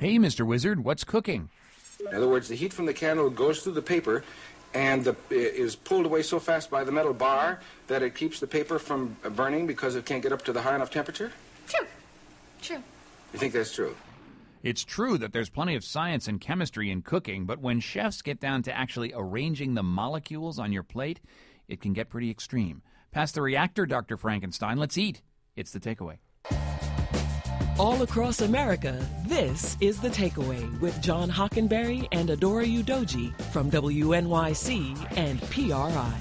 Hey, Mr. Wizard, what's cooking? In other words, the heat from the candle goes through the paper and is pulled away so fast by the metal bar that it keeps the paper from burning because it can't get up to the high enough temperature? True. You think that's true? It's true that there's plenty of science and chemistry in cooking, but when chefs get down to actually arranging the molecules on your plate, it can get pretty extreme. Pass the reactor, Dr. Frankenstein. Let's eat. It's The Takeaway. All across America, this is The Takeaway with John Hockenberry and Adora Udoji from WNYC and PRI.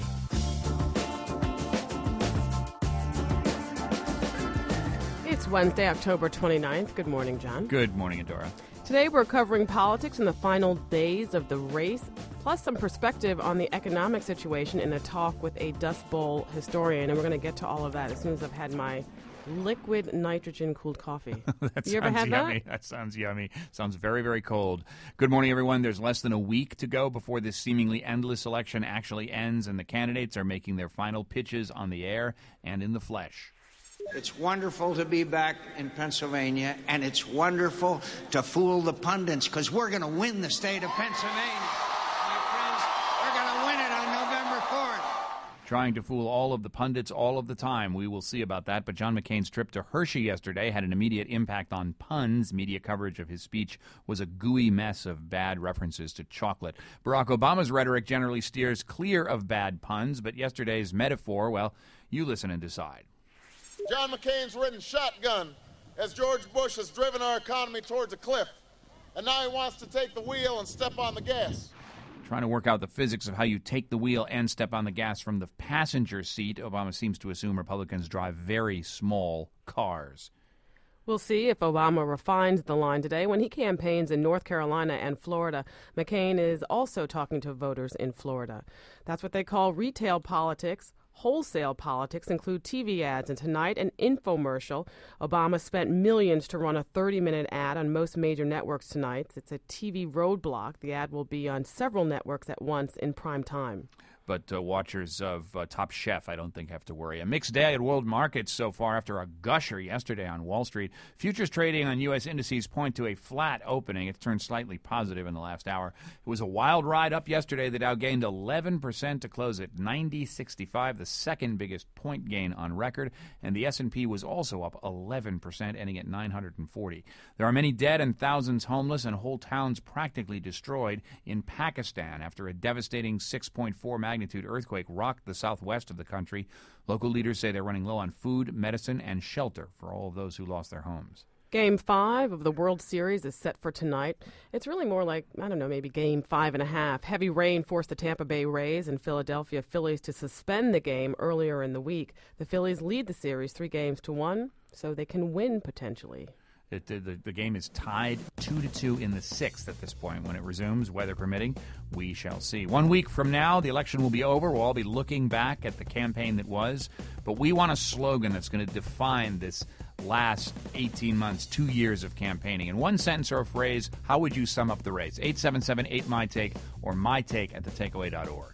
It's Wednesday, October 29th. Good morning, John. Good morning, Adora. Today we're covering politics in the final days of the race, plus some perspective on the economic situation in a talk with a Dust Bowl historian. And we're going to get to all of that as soon as I've had my liquid nitrogen-cooled coffee. You ever had yummy. that? That sounds yummy. Sounds very, very cold. Good morning, everyone. There's less than a week to go before this seemingly endless election actually ends, and the candidates are making their final pitches on the air and in the flesh. It's wonderful to be back in Pennsylvania, and it's wonderful to fool the pundits, because we're going to win the state of Pennsylvania. My friends, we're going to win it on November 4th. Trying to fool all of the pundits all of the time. We will see about that. But John McCain's trip to Hershey yesterday had an immediate impact on puns. Media coverage of his speech was a gooey mess of bad references to chocolate. Barack Obama's rhetoric generally steers clear of bad puns, but yesterday's metaphor, well, you listen and decide. John McCain's ridden shotgun as George Bush has driven our economy towards a cliff. And now he wants to take the wheel and step on the gas. Trying to work out the physics of how you take the wheel and step on the gas from the passenger seat. Obama seems to assume Republicans drive very small cars. We'll see if Obama refines the line today. When he campaigns in North Carolina and Florida, McCain is also talking to voters in Florida. That's what they call retail politics. Wholesale politics include TV ads, and tonight an infomercial. Obama spent millions to run a 30-minute ad on most major networks tonight. It's a TV roadblock. The ad will be on several networks at once in prime time. But watchers of Top Chef, I don't think, have to worry. A mixed day at world markets so far after a gusher yesterday on Wall Street. Futures trading on U.S. indices point to a flat opening. It's turned slightly positive in the last hour. It was a wild ride up yesterday. The Dow gained 11% to close at 90.65, the second biggest point gain on record. And the S&P was also up 11%, ending at 940. There are many dead and thousands homeless and whole towns practically destroyed in Pakistan after a devastating 6.4 magnitude earthquake rocked the southwest of the country. Local leaders say they're running low on food, medicine, and shelter for all of those who lost their homes. Game 5 of the World Series is set for tonight. It's really more like, maybe Game 5.5. Heavy rain forced the Tampa Bay Rays and Philadelphia Phillies to suspend the game earlier in the week. The Phillies lead the series 3-1, so they can win potentially. The game is tied 2-2 in the sixth at this point. When it resumes, weather permitting, we shall see. 1 week from now, the election will be over. We'll all be looking back at the campaign that was. But we want a slogan that's going to define this last 18 months, 2 years of campaigning. In one sentence or a phrase, how would you sum up the race? 877-8MyTake or mytake@thetakeaway.org.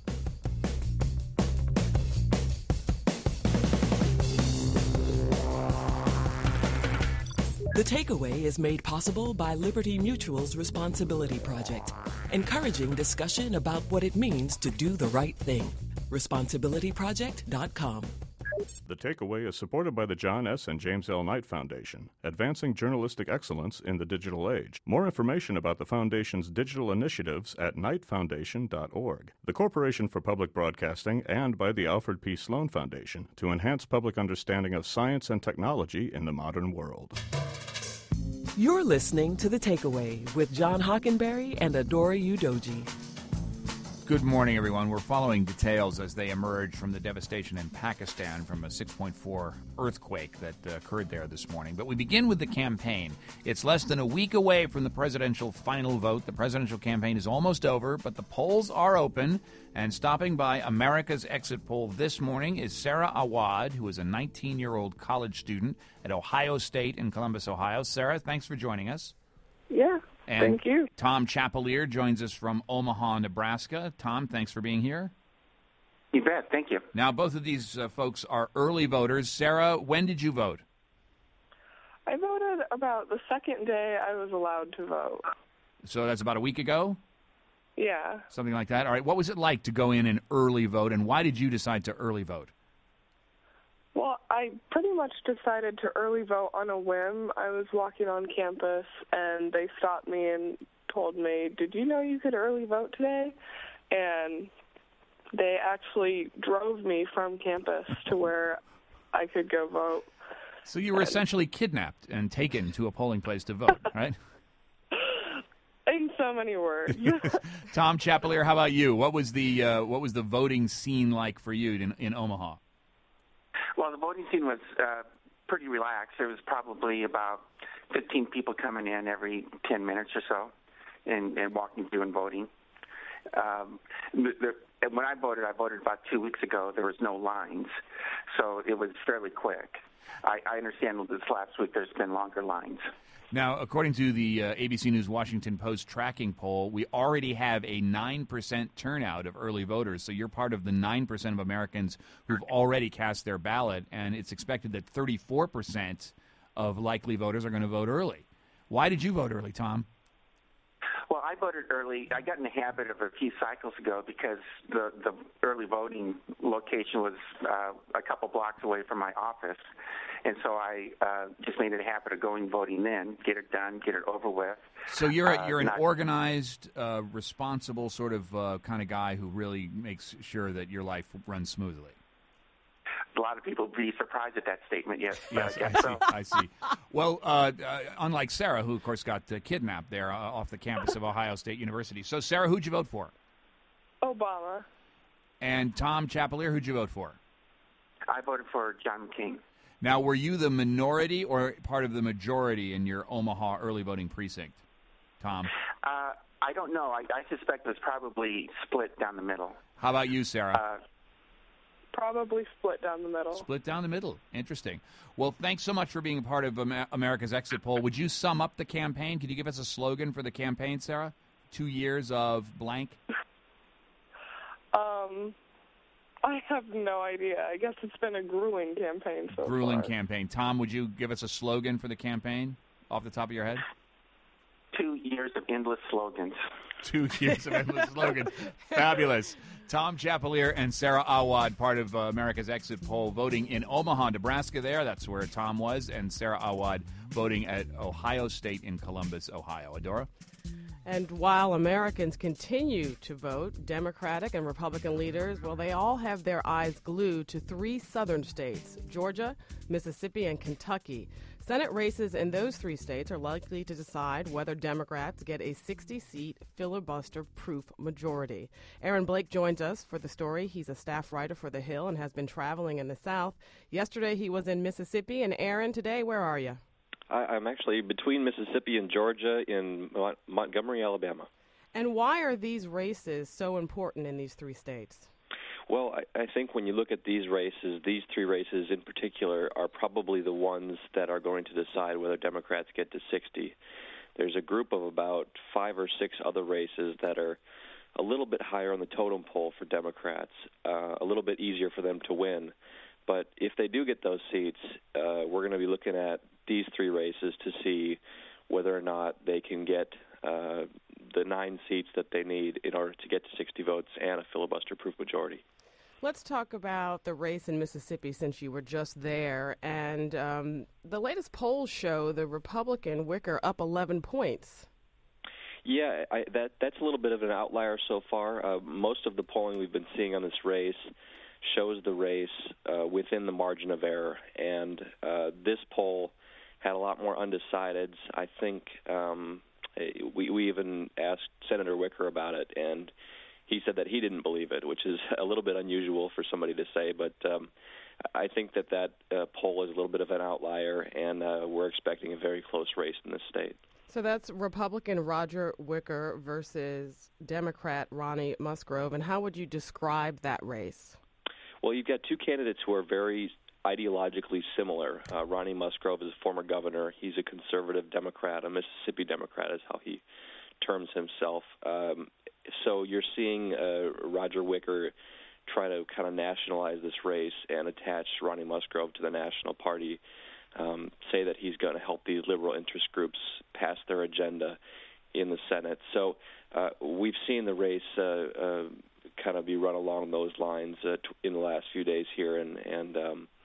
The Takeaway is made possible by Liberty Mutual's Responsibility Project, encouraging discussion about what it means to do the right thing. ResponsibilityProject.com. The Takeaway is supported by the John S. and James L. Knight Foundation, advancing journalistic excellence in the digital age. More information about the Foundation's digital initiatives at knightfoundation.org. The Corporation for Public Broadcasting, and by the Alfred P. Sloan Foundation to enhance public understanding of science and technology in the modern world. You're listening to The Takeaway with John Hockenberry and Adora Udoji. Good morning, everyone. We're following details as they emerge from the devastation in Pakistan from a 6.4 earthquake that occurred there this morning. But we begin with the campaign. It's less than a week away from the presidential final vote. The presidential campaign is almost over, but the polls are open. And stopping by America's Exit Poll this morning is Sarah Awad, who is a 19-year-old college student at Ohio State in Columbus, Ohio. Sarah, thanks for joining us. Yeah. And thank you. Tom Chapelier joins us from Omaha, Nebraska. Tom, thanks for being here. You bet. Thank you. Now, both of these folks are early voters. Sarah, when did you vote? I I voted about the second day I was allowed to vote. So that's about a week ago? Yeah. Something like that? All right. What was it like to go in and early vote, and why did you decide to early vote? Well, I pretty much decided to early vote on a whim. I was walking on campus, and they stopped me and told me, "Did you know you could early vote today?" And they actually drove me from campus to where I could go vote. So you were essentially kidnapped and taken to a polling place to vote, right? In so many words. Tom Chapelier, how about you? What was the voting scene like for you in Omaha? Well, the voting scene was pretty relaxed. There was probably about 15 people coming in every 10 minutes or so and walking through and voting. When I voted about 2 weeks ago. There was no lines, so it was fairly quick. I understand this last week there's been longer lines. Now, according to the ABC News Washington Post tracking poll, we already have a 9% turnout of early voters. So you're part of the 9% of Americans who've already cast their ballot, and it's expected that 34% of likely voters are going to vote early. Why did you vote early, Tom? Well, I voted early. I got in the habit of a few cycles ago because the early voting location was a couple blocks away from my office. And so I just made it a habit of going voting then, get it done, get it over with. So you're an organized, responsible sort of kind of guy who really makes sure that your life runs smoothly. A lot of people would be surprised at that statement, yes. Yes, I see. Well, unlike Sarah, who, of course, got kidnapped there off the campus of Ohio State University. So, Sarah, who'd you vote for? Obama. And Tom Chapelier, who'd you vote for? I voted for John McCain. Now, were you the minority or part of the majority in your Omaha early voting precinct, Tom? I don't know. I suspect it was probably split down the middle. How about you, Sarah? Probably split down the middle. Split down the middle. Interesting. Well, thanks so much for being a part of America's Exit Poll. Would you sum up the campaign? Could you give us a slogan for the campaign, Sarah? 2 years of blank? I have no idea. I guess it's been a grueling campaign so far. Grueling campaign. Tom, would you give us a slogan for the campaign off the top of your head? 2 years of endless slogans. 2 years of endless slogans. Fabulous. Tom Chapelier and Sarah Awad, part of America's Exit Poll, voting in Omaha, Nebraska there. That's where Tom was. And Sarah Awad voting at Ohio State in Columbus, Ohio. Adora? And while Americans continue to vote, Democratic and Republican leaders, well, they all have their eyes glued to 3 southern states, Georgia, Mississippi, and Kentucky. Senate races in those 3 states are likely to decide whether Democrats get a 60-seat filibuster-proof majority. Aaron Blake joins us for the story. He's a staff writer for The Hill and has been traveling in the South. Yesterday he was in Mississippi. And Aaron, today, where are you? I'm actually between Mississippi and Georgia in Montgomery, Alabama. And why are these races so important in these 3 states? Well, I think when you look at these races, these 3 races in particular are probably the ones that are going to decide whether Democrats get to 60. There's a group of about 5 or 6 other races that are a little bit higher on the totem pole for Democrats, a little bit easier for them to win. But if they do get those seats, we're going to be looking at these 3 races to see whether or not they can get the 9 seats that they need in order to get to 60 votes and a filibuster-proof majority. Let's talk about the race in Mississippi since you were just there. And the latest polls show the Republican Wicker up 11 points. Yeah, that's a little bit of an outlier so far. Most of the polling we've been seeing on this race shows the race within the margin of error. And this poll had a lot more undecideds. I think we even asked Senator Wicker about it, and he said that he didn't believe it, which is a little bit unusual for somebody to say. But I think that poll is a little bit of an outlier, and we're expecting a very close race in this state. So that's Republican Roger Wicker versus Democrat Ronnie Musgrove. And how would you describe that race? Well, you've got 2 candidates who are very ideologically similar. Ronnie Musgrove is a former governor. He's a conservative Democrat, a Mississippi Democrat is how he terms himself. So you're seeing Roger Wicker try to kind of nationalize this race and attach Ronnie Musgrove to the National Party say that he's going to help these liberal interest groups pass their agenda in the Senate. So we've seen the race kind of be run along those lines in the last few days here, and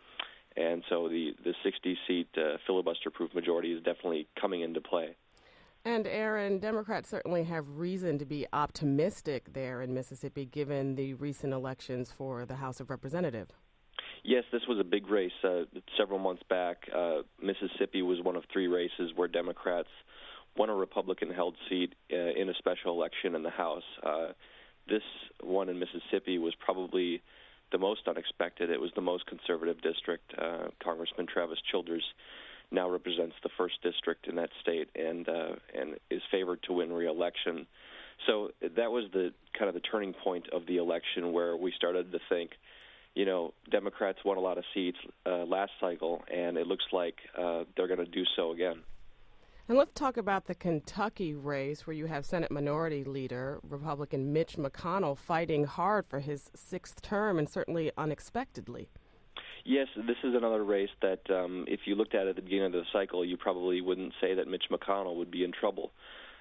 so the 60-seat filibuster-proof majority is definitely coming into play. And, Aaron, Democrats certainly have reason to be optimistic there in Mississippi, given the recent elections for the House of Representatives. Yes, this was a big race several months back. Mississippi was one of three races where Democrats won a Republican-held seat in a special election in the House. This one in Mississippi was probably the most unexpected. It was the most conservative district. Congressman Travis Childers now represents the first district in that state and is favored to win re-election. So that was the kind of the turning point of the election where we started to think, Democrats won a lot of seats last cycle, and it looks like they're going to do so again. And let's talk about the Kentucky race, where you have Senate Minority Leader, Republican Mitch McConnell, fighting hard for his sixth term, and certainly unexpectedly. Yes, this is another race that if you looked at it at the beginning of the cycle, you probably wouldn't say that Mitch McConnell would be in trouble.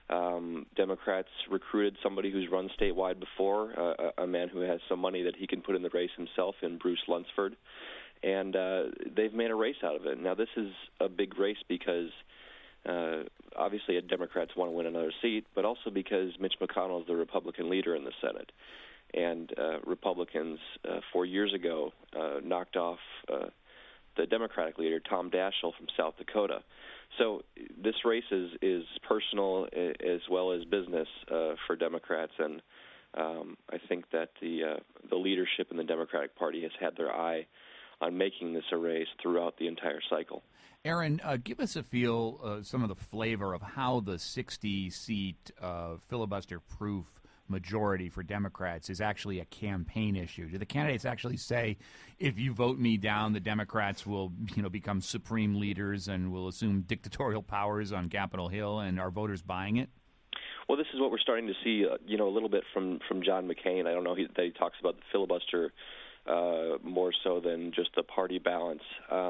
Democrats recruited somebody who's run statewide before, a man who has some money that he can put in the race himself, in Bruce Lunsford, and they've made a race out of it. Now, this is a big race because obviously Democrats want to win another seat, but also because Mitch McConnell is the Republican leader in the Senate. And Republicans 4 years ago knocked off the Democratic leader, Tom Daschle, from South Dakota. So this race is personal as well as business for Democrats, and I think that the leadership in the Democratic Party has had their eye on making this a race throughout the entire cycle. Aaron, give us a feel, some of the flavor of how the 60-seat filibuster-proof majority for Democrats is actually a campaign issue. Do the candidates actually say, if you vote me down, the Democrats will, become supreme leaders and will assume dictatorial powers on Capitol Hill, and are voters buying it? Well, this is what we're starting to see, a little bit from John McCain. I don't know that he talks about the filibuster more so than just the party balance.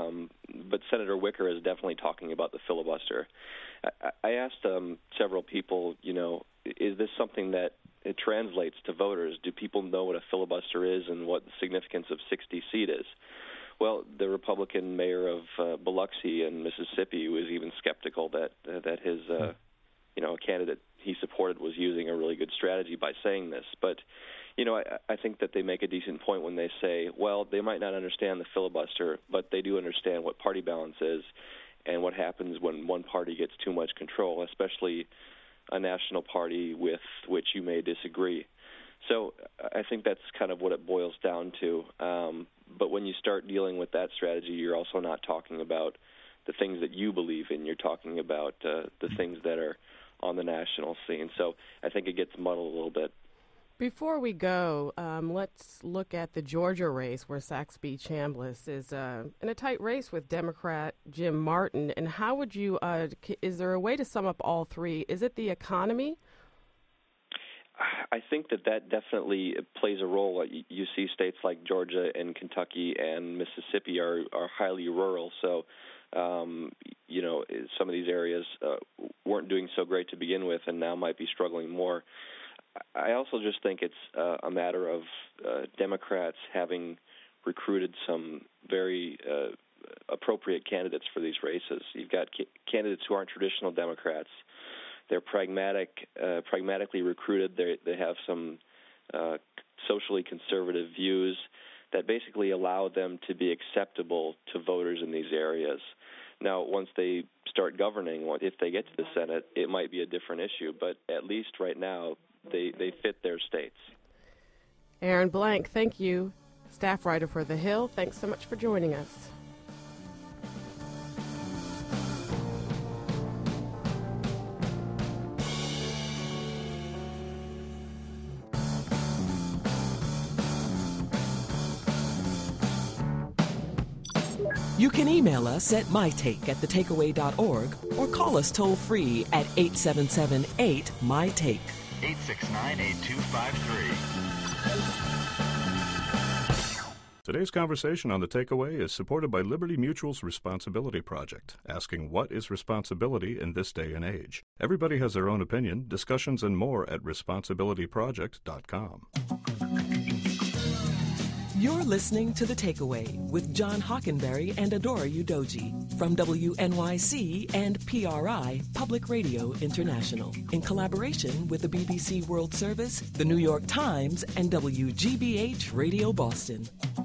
But Senator Wicker is definitely talking about the filibuster. I asked several people, is this something that it translates to voters? Do people know what a filibuster is and what the significance of 60 seat is? Well, the Republican mayor of Biloxi in Mississippi was even skeptical that his a candidate he supported was using a really good strategy by saying this. But I think that they make a decent point when they say, well, they might not understand the filibuster, but they do understand what party balance is and what happens when one party gets too much control, especially a national party with which you may disagree. So I think that's kind of what it boils down to. But when you start dealing with that strategy, you're also not talking about the things that you believe in. You're talking about the things that are on the national scene. So I think it gets muddled a little bit. Before we go, let's look at the Georgia race where Saxby Chambliss is in a tight race with Democrat Jim Martin. And how would you, is there a way to sum up all three? Is it the economy? I think that definitely plays a role. You see states like Georgia and Kentucky and Mississippi are highly rural. So, some of these areas weren't doing so great to begin with and now might be struggling more. I also just think it's a matter of Democrats having recruited some very appropriate candidates for these races. You've got candidates who aren't traditional Democrats. They're pragmatically recruited. They have some socially conservative views that basically allow them to be acceptable to voters in these areas. Now, once they start governing, if they get to the Senate, it might be a different issue. But at least right now, they fit their states. Aaron Blank, thank you. Staff writer for The Hill, thanks so much for joining us. You can email us at mytake@thetakeaway.org or call us toll-free at 877-8-MY-TAKE. 869-8253. Today's conversation on The Takeaway is supported by Liberty Mutual's Responsibility Project, asking what is responsibility in this day and age. Everybody has their own opinion. Discussions and more at responsibilityproject.com. You're listening to The Takeaway with John Hockenberry and Adora Udoji from WNYC and PRI, Public Radio International, in collaboration with the BBC World Service, the New York Times, and WGBH Radio Boston.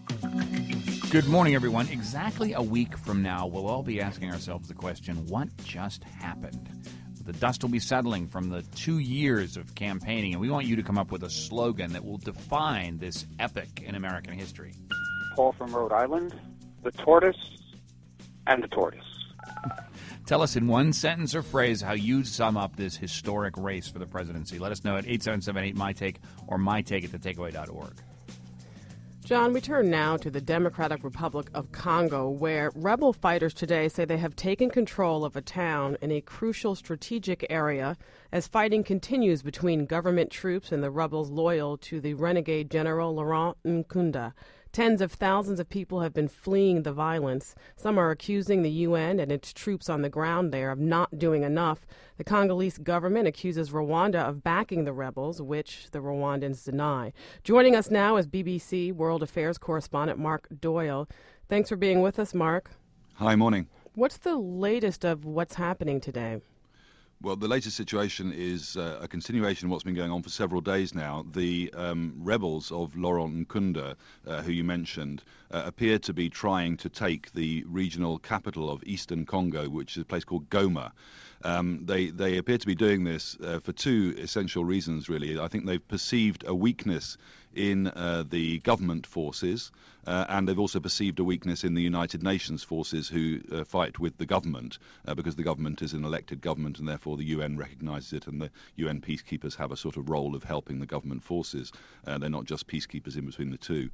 Good morning, everyone. Exactly a week from now, we'll all be asking ourselves the question, what just happened? The dust will be settling from the 2 years of campaigning, and we want you to come up with a slogan that will define this epic in American history. Paul from Rhode Island, the tortoise and the tortoise. Tell us in one sentence or phrase how you sum up this historic race for the presidency. Let us know at 877-8-MY-TAKE or mytake@thetakeaway.org. John, we turn now to the Democratic Republic of Congo, where rebel fighters today say they have taken control of a town in a crucial strategic area as fighting continues between government troops and the rebels loyal to the renegade General Laurent Nkunda. Tens of thousands of people have been fleeing the violence. Some are accusing the UN and its troops on the ground there of not doing enough. The Congolese government accuses Rwanda of backing the rebels, which the Rwandans deny. Joining us now is BBC World Affairs correspondent Mark Doyle. Thanks for being with us, Mark. Hi, morning. What's the latest of what's happening today? Well, the latest situation is a continuation of what's been going on for several days now. The rebels of Laurent Nkunda, who you mentioned, appear to be trying to take the regional capital of Eastern Congo, which is a place called Goma. They appear to be doing this for two essential reasons, really. I think they've perceived a weakness in the government forces, and they've also perceived a weakness in the United Nations forces who fight with the government, because the government is an elected government and therefore the UN recognises it, and the UN peacekeepers have a sort of role of helping the government forces. They're not just peacekeepers in between the two.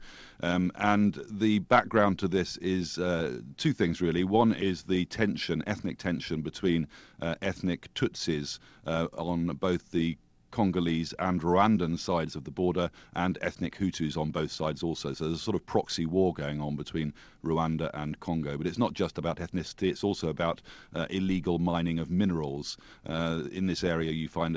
And the background to this is two things, really. One is the tension, ethnic tension between ethnic Tutsis on both the Congolese and Rwandan sides of the border, and ethnic Hutus on both sides also. So there's a sort of proxy war going on between Rwanda and Congo. But it's not just about ethnicity, it's also about illegal mining of minerals. In this area you find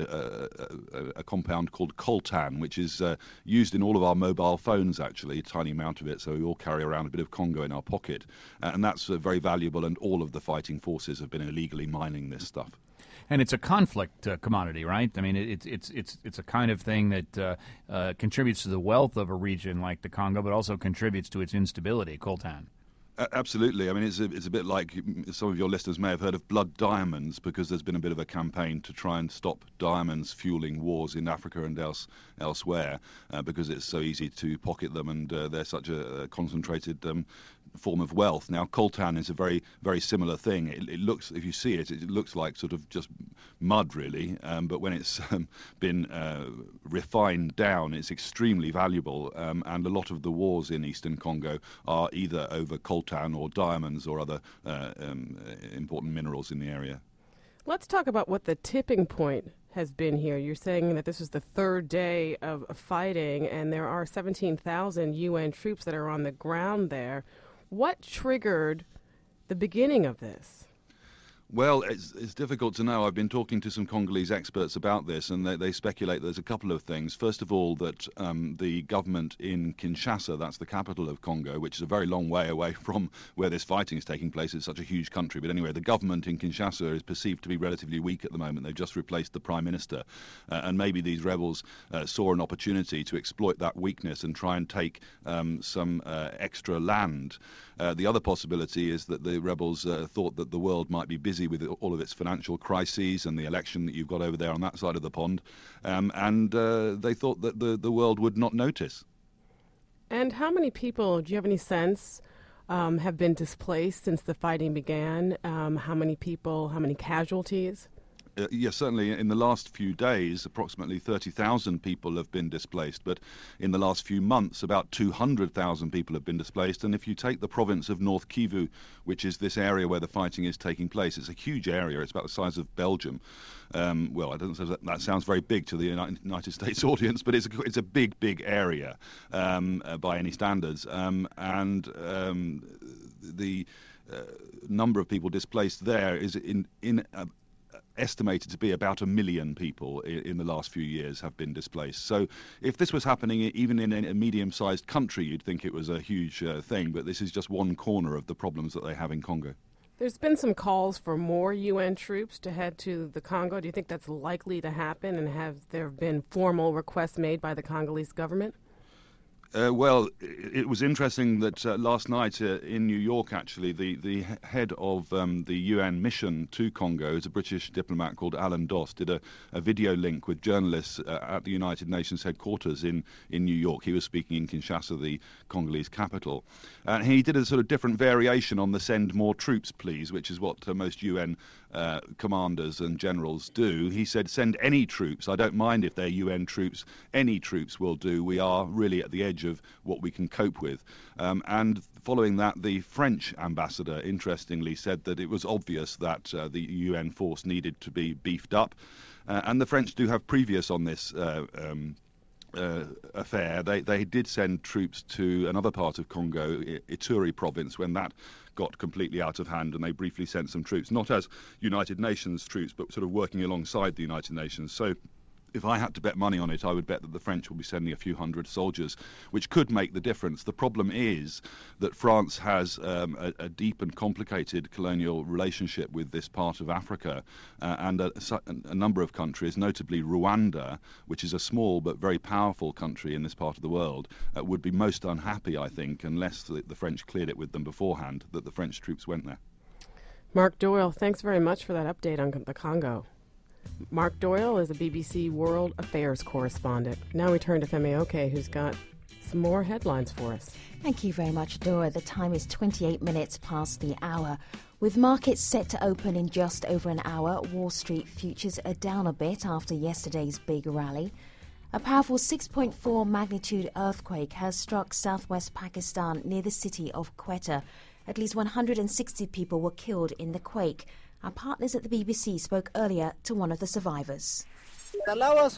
a compound called coltan, which is used in all of our mobile phones, actually, a tiny amount of it, so we all carry around a bit of Congo in our pocket. And that's very valuable, and all of the fighting forces have been illegally mining this stuff. And it's a conflict commodity, right? I mean, it's a kind of thing that contributes to the wealth of a region like the Congo, but also contributes to its instability, coltan. Absolutely. I mean, it's a bit like some of your listeners may have heard of blood diamonds, because there's been a bit of a campaign to try and stop diamonds fueling wars in Africa and elsewhere, because it's so easy to pocket them, and they're such a concentrated form of wealth. Now, coltan is a very, very similar thing. It looks, if you see it, it looks like sort of just mud, really, but when it's been refined down, it's extremely valuable, and a lot of the wars in Eastern Congo are either over coltan or diamonds or other important minerals in the area. Let's talk about what the tipping point has been here. You're saying that this is the third day of fighting, and there are 17,000 UN troops that are on the ground there. What triggered the beginning of this? Well, it's difficult to know. I've been talking to some Congolese experts about this, and they speculate there's a couple of things. First of all, that the government in Kinshasa, that's the capital of Congo, which is a very long way away from where this fighting is taking place. It's such a huge country. But anyway, the government in Kinshasa is perceived to be relatively weak at the moment. They've just replaced the prime minister. And maybe these rebels saw an opportunity to exploit that weakness and try and take some extra land. The other possibility is that the rebels thought that the world might be busy with all of its financial crises and the election that you've got over there on that side of the pond, and they thought that the world would not notice. And how many people, do you have any sense, have been displaced since the fighting began? How many people, how many casualties? Yes, certainly in the last few days, approximately 30,000 people have been displaced. But in the last few months, about 200,000 people have been displaced. And if you take the province of North Kivu, which is this area where the fighting is taking place, it's a huge area. It's about the size of Belgium. Well, I don't know that sounds very big to the United States audience, but it's a big area by any standards. The number of people displaced there is estimated to be about 1 million people in the last few years have been displaced. So if this was happening even in a medium-sized country, you'd think it was a huge thing, but this is just one corner of the problems that they have in Congo. There's been some calls for more UN troops to head to the Congo. Do you think that's likely to happen, and have there been formal requests made by the Congolese government? Well, it was interesting that last night in New York, actually, the head of the UN mission to Congo is a British diplomat called Alan Doss, did a video link with journalists at the United Nations headquarters in New York. He was speaking in Kinshasa, the Congolese capital. And he did a sort of different variation on the send more troops, please, which is what most UN commanders and generals do. He said, send any troops. I don't mind if they're UN troops. Any troops will do. We are really at the edge of what we can cope with. And following that, the French ambassador, interestingly, said that it was obvious that the UN force needed to be beefed up. And the French do have previous on this affair. They did send troops to another part of Congo, Ituri province, when that got completely out of hand, and they briefly sent some troops, not as United Nations troops, but sort of working alongside the United Nations. So if I had to bet money on it, I would bet that the French will be sending a few hundred soldiers, which could make the difference. The problem is that France has a deep and complicated colonial relationship with this part of Africa, and a number of countries, notably Rwanda, which is a small but very powerful country in this part of the world, would be most unhappy, I think, unless the French cleared it with them beforehand, that the French troops went there. Mark Doyle, thanks very much for that update on the Congo. Mark Doyle is a BBC World Affairs correspondent. Now we turn to Femi Oke, who's got some more headlines for us. Thank you very much, Dora. The time is 28 minutes past the hour. With markets set to open in just over an hour, Wall Street futures are down a bit after yesterday's big rally. A powerful 6.4 magnitude earthquake has struck southwest Pakistan near the city of Quetta. At least 160 people were killed in the quake. Our partners at the BBC spoke earlier to one of the survivors. When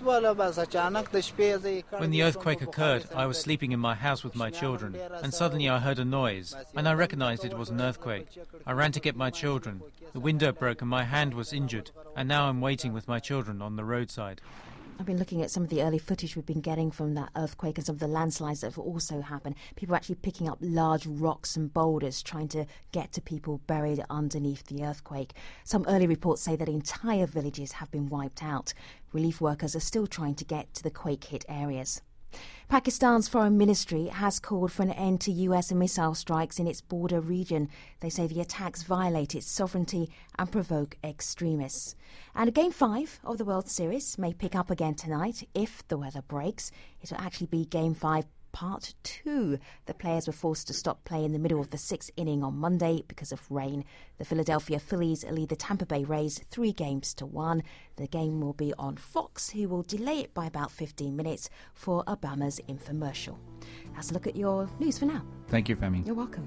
the earthquake occurred, I was sleeping in my house with my children, and suddenly I heard a noise, and I recognized it was an earthquake. I ran to get my children. The window broke and my hand was injured, and now I'm waiting with my children on the roadside. I've been looking at some of the early footage we've been getting from that earthquake and some of the landslides that have also happened. People actually picking up large rocks and boulders trying to get to people buried underneath the earthquake. Some early reports say that entire villages have been wiped out. Relief workers are still trying to get to the quake-hit areas. Pakistan's foreign ministry has called for an end to US missile strikes in its border region. They say the attacks violate its sovereignty and provoke extremists. And Game 5 of the World Series may pick up again tonight if the weather breaks. It will actually be Game 5 Part 2. The players were forced to stop play in the middle of the sixth inning on Monday because of rain. The Philadelphia Phillies lead the Tampa Bay Rays 3-1. The game will be on Fox, who will delay it by about 15 minutes for Obama's infomercial. That's a look at your news for now. Thank you, Femi. You're welcome.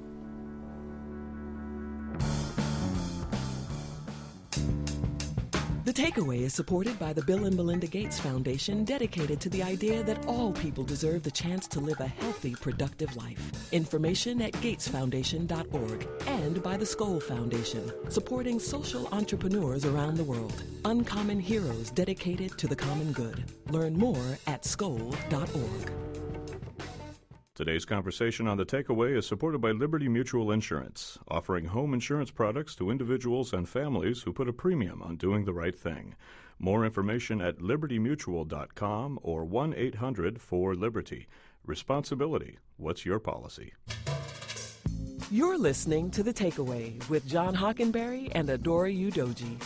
The Takeaway is supported by the Bill and Melinda Gates Foundation, dedicated to the idea that all people deserve the chance to live a healthy, productive life. Information at gatesfoundation.org. And by the Skoll Foundation, supporting social entrepreneurs around the world. Uncommon heroes dedicated to the common good. Learn more at skoll.org. Today's conversation on The Takeaway is supported by Liberty Mutual Insurance, offering home insurance products to individuals and families who put a premium on doing the right thing. More information at libertymutual.com or 1-800-4-LIBERTY. Responsibility. What's your policy? You're listening to The Takeaway with John Hockenberry and Adora Udoji.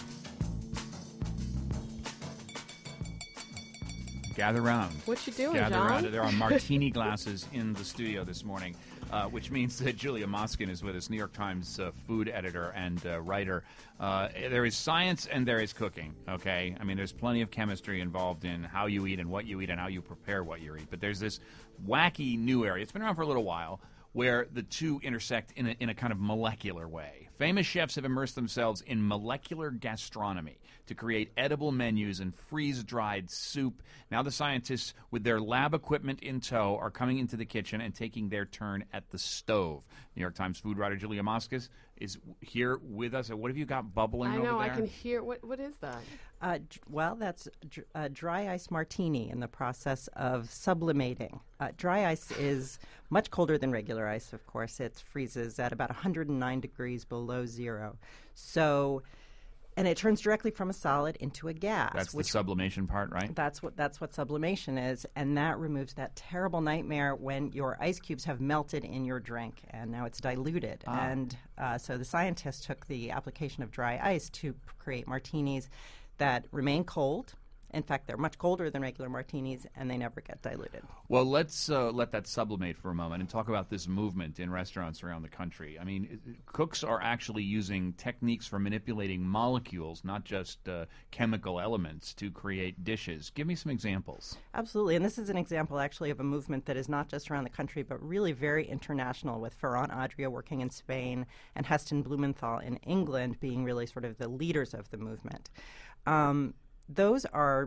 Gather round. What you doing, Gather John? round. There are martini glasses in the studio this morning. which means that Julia Moskin is with us, New York Times food editor and writer. There is science and there is cooking, okay? I mean, there's plenty of chemistry involved in how you eat and what you eat and how you prepare what you eat. But there's this wacky new area. It's been around for a little while, where the two intersect in a kind of molecular way. Famous chefs have immersed themselves in molecular gastronomy to create edible menus and freeze-dried soup. Now the scientists, with their lab equipment in tow, are coming into the kitchen and taking their turn at the stove. New York Times food writer Julia Moskin is here with us. What have you got bubbling over there? I can hear. What is that? Well, that's a dry ice martini in the process of sublimating. Dry ice is much colder than regular ice, of course. It freezes at about 109 degrees below zero. So, and it turns directly from a solid into a gas. That's the sublimation part, right? That's what sublimation is, and that removes that terrible nightmare when your ice cubes have melted in your drink, and now it's diluted. And so the scientists took the application of dry ice to create martinis that remain cold. In fact, they're much colder than regular martinis, and they never get diluted. Well, let's let that sublimate for a moment and talk about this movement in restaurants around the country. I mean, cooks are actually using techniques for manipulating molecules, not just chemical elements, to create dishes. Give me some examples. Absolutely, and this is an example, actually, of a movement that is not just around the country, but really very international, with Ferran Adria working in Spain and Heston Blumenthal in England being really sort of the leaders of the movement. Those are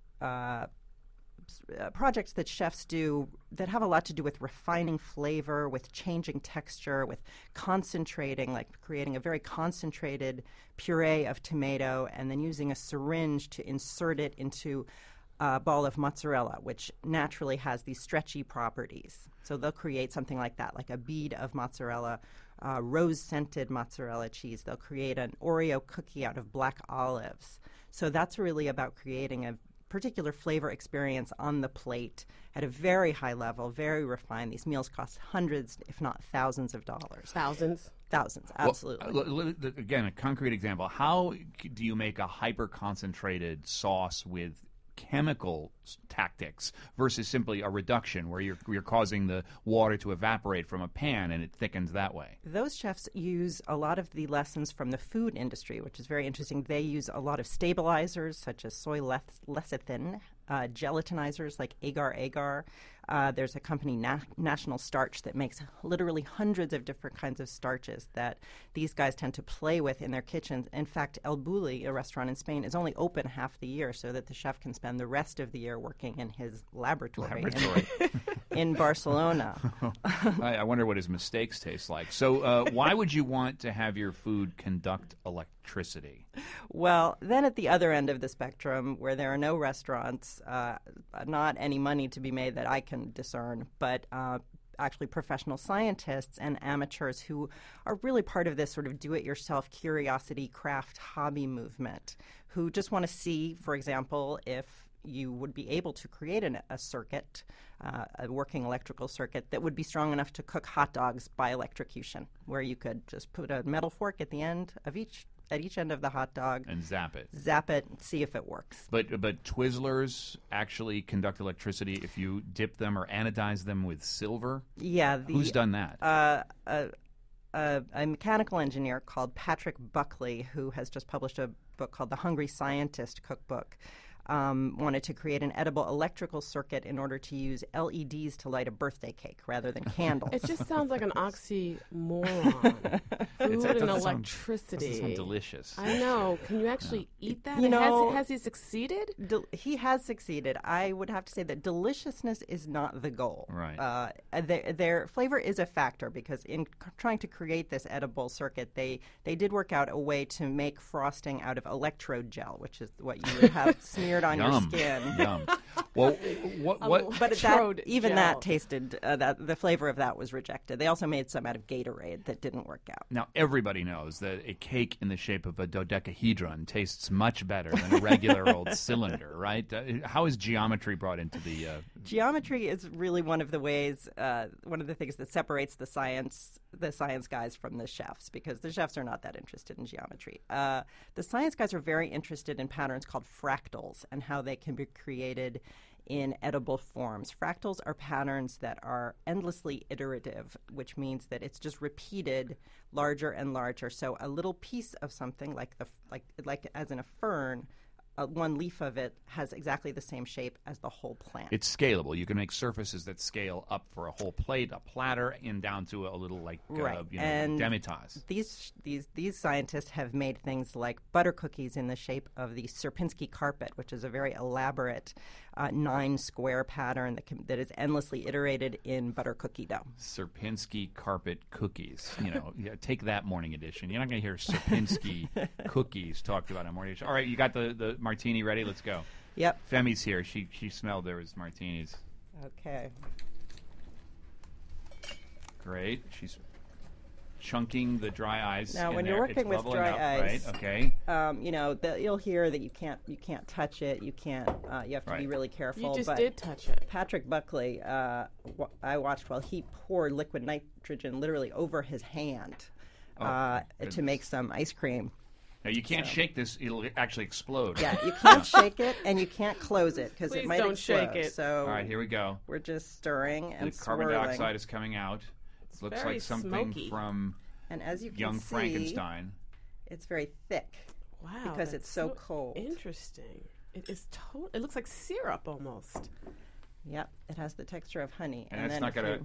projects that chefs do that have a lot to do with refining flavor, with changing texture, with concentrating, like creating a very concentrated puree of tomato and then using a syringe to insert it into a ball of mozzarella, which naturally has these stretchy properties. So they'll create something like that, like a bead of mozzarella, rose-scented mozzarella cheese. They'll create an Oreo cookie out of black olives. So that's really about creating a particular flavor experience on the plate at a very high level, very refined. These meals cost hundreds, if not thousands of dollars. Thousands, absolutely. Well, again, a concrete example. How do you make a hyper-concentrated sauce with chemical tactics versus simply a reduction where you're causing the water to evaporate from a pan and it thickens that way? Those chefs use a lot of the lessons from the food industry, which is very interesting. They use a lot of stabilizers such as soy lecithin, gelatinizers like agar-agar. There's a company, National Starch, that makes literally hundreds of different kinds of starches that these guys tend to play with in their kitchens. In fact, El Bulli, a restaurant in Spain, is only open half the year so that the chef can spend the rest of the year working in his laboratory. In Barcelona. I wonder what his mistakes taste like. So why would you want to have your food conduct electricity? Well, then at the other end of the spectrum, where there are no restaurants, not any money to be made that I can discern, but actually professional scientists and amateurs who are really part of this sort of do-it-yourself curiosity craft hobby movement, who just want to see, for example, if you would be able to create a circuit, a working electrical circuit that would be strong enough to cook hot dogs by electrocution, where you could just put a metal fork at the end of each end of the hot dog and zap it, see if it works. But Twizzlers actually conduct electricity if you dip them or anodize them with silver? Yeah. Who's done that? A mechanical engineer called Patrick Buckley, who has just published a book called The Hungry Scientist Cookbook, wanted to create an edible electrical circuit in order to use LEDs to light a birthday cake rather than candles. It just sounds like an oxymoron. Food and electricity. Doesn't sound delicious. I know. Can you actually eat that? Has he succeeded? He has succeeded. I would have to say that deliciousness is not the goal. Right. Their flavor is a factor because in trying to create this edible circuit, they did work out a way to make frosting out of electrode gel, which is what you would have smeared on your skin. Yum. Well, but that tasted the flavor of that was rejected. They also made some out of Gatorade that didn't work out. Now everybody knows that a cake in the shape of a dodecahedron tastes much better than a regular old cylinder, right? How is geometry brought into the? Geometry is really one of the ways, one of the things that separates the science guys from the chefs, because the chefs are not that interested in geometry. The science guys are very interested in patterns called fractals and how they can be created in edible forms. Fractals are patterns that are endlessly iterative, which means that it's just repeated larger and larger. So a little piece of something like as in a fern, one leaf of it has exactly the same shape as the whole plant. It's scalable. You can make surfaces that scale up for a whole plate, a platter, and down to a little and demi-tasse. These scientists have made things like butter cookies in the shape of the Sierpinski carpet, which is a very elaborate 9-square pattern that is endlessly iterated in butter cookie dough. Sierpinski carpet cookies. Take that morning edition. You're not going to hear Sierpinski cookies talked about on morning edition. All right, you got the martini ready? Let's go. Yep. Femi's here. She smelled there was martinis. Okay. Great. She's chunking the dry ice. Now, in when there. you're working it's with dry ice, right? Okay. You'll hear that you can't touch it. You can't. You have to be really careful. You just but did touch it. Patrick Buckley, I watched while he poured liquid nitrogen literally over his hand to make some ice cream. Now, you can't shake this. It'll actually explode. Yeah, you can't shake it, and you can't close it because it might don't explode. shake it. So all right, here we go. We're just stirring and the carbon dioxide is coming out. It looks very like something smoky. swirling. from And as you can Young see, Frankenstein. It's very thick. Wow, because it's so cold. Interesting. It is. It looks like syrup almost. Yep, it has the texture of honey. And that's then not if going to. you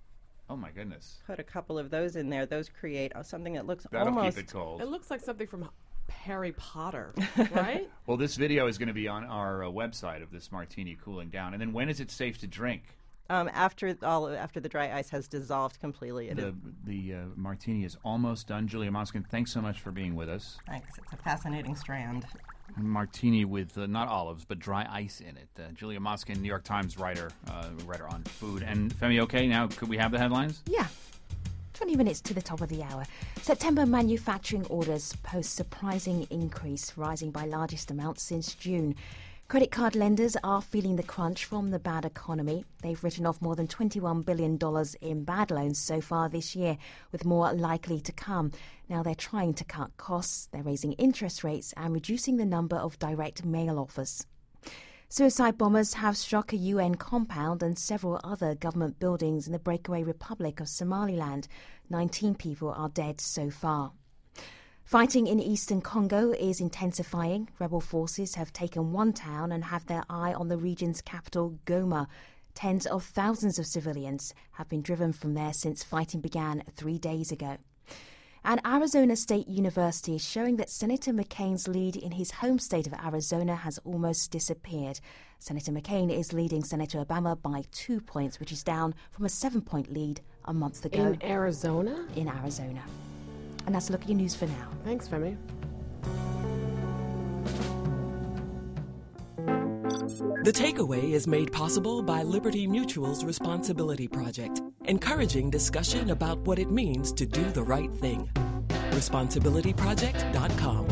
Oh my goodness! put a couple of those in there. Those create something that looks That'll almost. keep it cold. It looks like something from Harry Potter, right? Well, this video is going to be on our website of this martini cooling down. And then when is it safe to drink? After the dry ice has dissolved completely. The martini is almost done. Julia Moskin, thanks so much for being with us. Thanks. It's a fascinating strand. Martini with not olives, but dry ice in it. Julia Moskin, New York Times writer on food. And Femi, okay, now could we have the headlines? Yeah. 20 minutes to the top of the hour. September manufacturing orders post surprising increase, rising by largest amount since June. Credit card lenders are feeling the crunch from the bad economy. They've written off more than $21 billion in bad loans so far this year, with more likely to come. Now they're trying to cut costs, they're raising interest rates and reducing the number of direct mail offers. Suicide bombers have struck a UN compound and several other government buildings in the breakaway Republic of Somaliland. 19 people are dead so far. Fighting in eastern Congo is intensifying. Rebel forces have taken one town and have their eye on the region's capital, Goma. Tens of thousands of civilians have been driven from there since fighting began 3 days ago. And Arizona State University is showing that Senator McCain's lead in his home state of Arizona has almost disappeared. Senator McCain is leading Senator Obama by 2 points, which is down from a 7-point lead a month ago. In Arizona? In Arizona. And that's a look at your news for now. Thanks, Femi. The Takeaway is made possible by Liberty Mutual's Responsibility Project, encouraging discussion about what it means to do the right thing. ResponsibilityProject.com.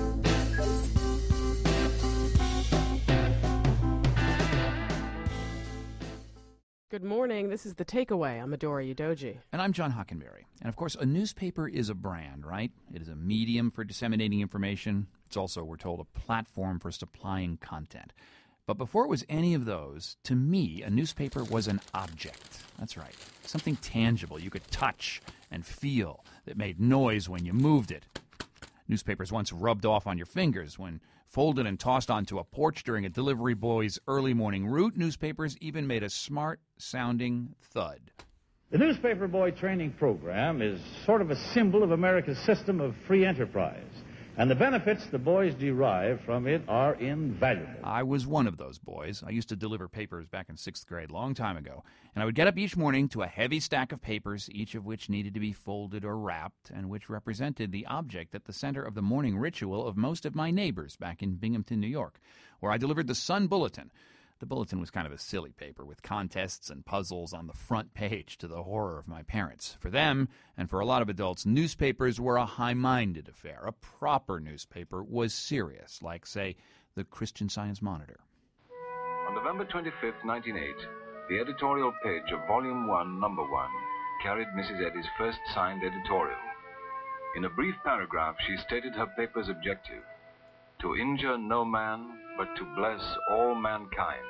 Good morning. This is The Takeaway. I'm Adora Udoji. And I'm John Hockenberry. And of course, a newspaper is a brand, right? It is a medium for disseminating information. It's also, we're told, a platform for supplying content. But before it was any of those, to me, a newspaper was an object. That's right. Something tangible you could touch and feel that made noise when you moved it. Newspapers once rubbed off on your fingers when folded and tossed onto a porch during a delivery boy's early morning route. Newspapers even made a smart-sounding thud. The Newspaper Boy Training Program is sort of a symbol of America's system of free enterprise, and the benefits the boys derive from it are invaluable. I was one of those boys. I used to deliver papers back in 6th grade, long time ago, and I would get up each morning to a heavy stack of papers, each of which needed to be folded or wrapped, and which represented the object at the center of the morning ritual of most of my neighbors back in Binghamton, New York, where I delivered the Sun Bulletin. The Bulletin was kind of a silly paper with contests and puzzles on the front page, to the horror of my parents. For them, and for a lot of adults, newspapers were a high-minded affair. A proper newspaper was serious, like, say, the Christian Science Monitor. On November 25th, 1908, the editorial page of Volume 1, Number 1, carried Mrs. Eddy's first signed editorial. In a brief paragraph, she stated her paper's objective: to injure no man, but to bless all mankind.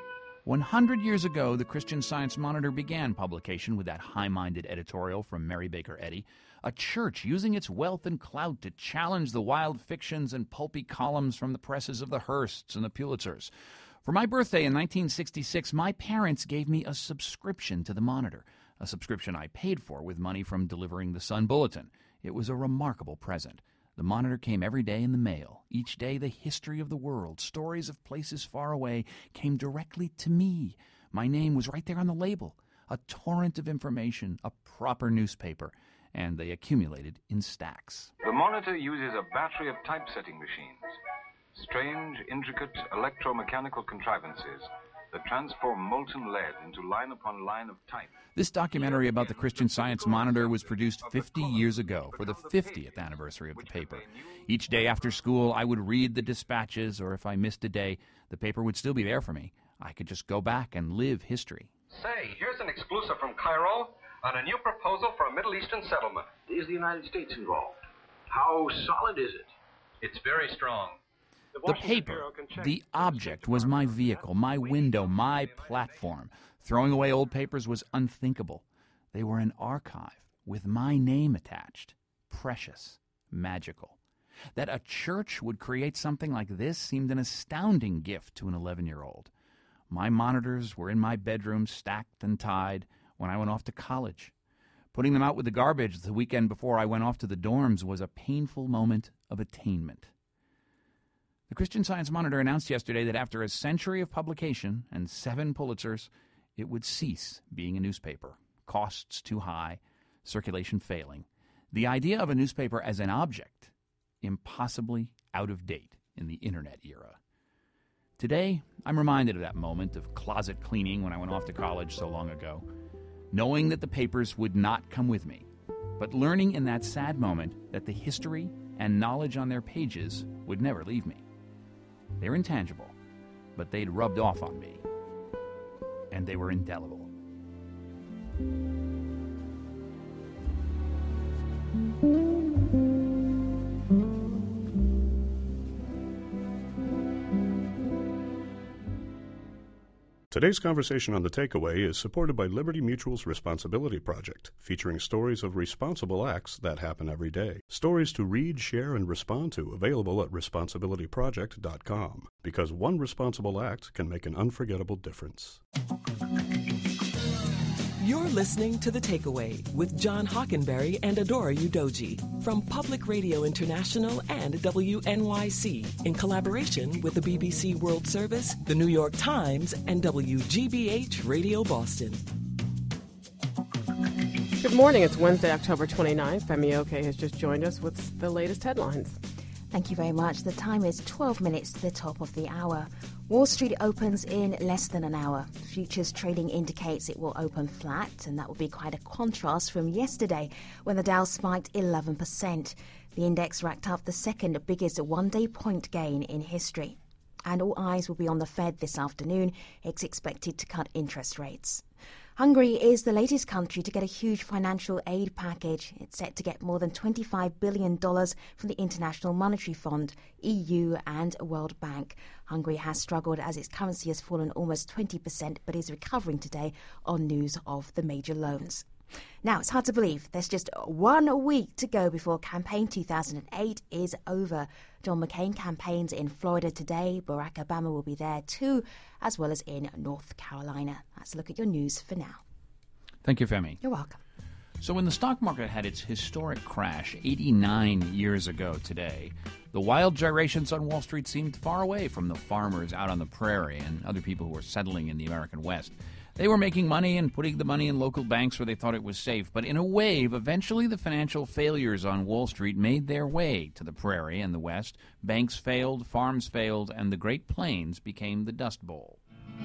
100 years ago, the Christian Science Monitor began publication with that high-minded editorial from Mary Baker Eddy, a church using its wealth and clout to challenge the wild fictions and pulpy columns from the presses of the Hearsts and the Pulitzers. For my birthday in 1966, my parents gave me a subscription to the Monitor, a subscription I paid for with money from delivering the Sun Bulletin. It was a remarkable present. The Monitor came every day in the mail. Each day, the history of the world, stories of places far away, came directly to me. My name was right there on the label. A torrent of information, a proper newspaper, and they accumulated in stacks. The Monitor uses a battery of typesetting machines, strange, intricate electromechanical contrivances that transform molten lead into line upon line of type. This documentary about the Christian Science Monitor was produced 50 years ago for the 50th anniversary of the paper. Each day after school, I would read the dispatches, or if I missed a day, the paper would still be there for me. I could just go back and live history. Say, here's an exclusive from Cairo on a new proposal for a Middle Eastern settlement. Is the United States involved? How solid is it? It's very strong. The paper, the object, was my vehicle, my window, my platform. Throwing away old papers was unthinkable. They were an archive with my name attached. Precious, magical. That a church would create something like this seemed an astounding gift to an 11-year-old. My monitors were in my bedroom, stacked and tied, when I went off to college. Putting them out with the garbage the weekend before I went off to the dorms was a painful moment of attainment. The Christian Science Monitor announced yesterday that after a century of publication and 7 Pulitzers, it would cease being a newspaper. Costs too high, circulation failing. The idea of a newspaper as an object, impossibly out of date in the Internet era. Today, I'm reminded of that moment of closet cleaning when I went off to college so long ago, knowing that the papers would not come with me, but learning in that sad moment that the history and knowledge on their pages would never leave me. They're intangible, but they'd rubbed off on me, and they were indelible. Today's conversation on The Takeaway is supported by Liberty Mutual's Responsibility Project, featuring stories of responsible acts that happen every day. Stories to read, share, and respond to, available at responsibilityproject.com. Because one responsible act can make an unforgettable difference. You're listening to The Takeaway with John Hockenberry and Adora Udoji from Public Radio International and WNYC in collaboration with the BBC World Service, the New York Times, and WGBH Radio Boston. Good morning. It's Wednesday, October 29th. Femi Oke has just joined us with the latest headlines. Thank you very much. The time is 12 minutes to the top of the hour. Wall Street opens in less than an hour. Futures trading indicates it will open flat, and that will be quite a contrast from yesterday when the Dow spiked 11%. The index racked up the second biggest one-day point gain in history. And all eyes will be on the Fed this afternoon. It's expected to cut interest rates. Hungary is the latest country to get a huge financial aid package. It's set to get more than $25 billion from the International Monetary Fund, EU and World Bank. Hungary has struggled as its currency has fallen almost 20%, but is recovering today on news of the major loans. Now, it's hard to believe there's just 1 week to go before campaign 2008 is over. John McCain campaigns in Florida today. Barack Obama will be there too, as well as in North Carolina. That's a look at your news for now. Thank you, Femi. You're welcome. So when the stock market had its historic crash 89 years ago today, the wild gyrations on Wall Street seemed far away from the farmers out on the prairie and other people who were settling in the American West. They were making money and putting the money in local banks where they thought it was safe. But in a wave, eventually the financial failures on Wall Street made their way to the prairie and the West. Banks failed, farms failed, and the Great Plains became the Dust Bowl.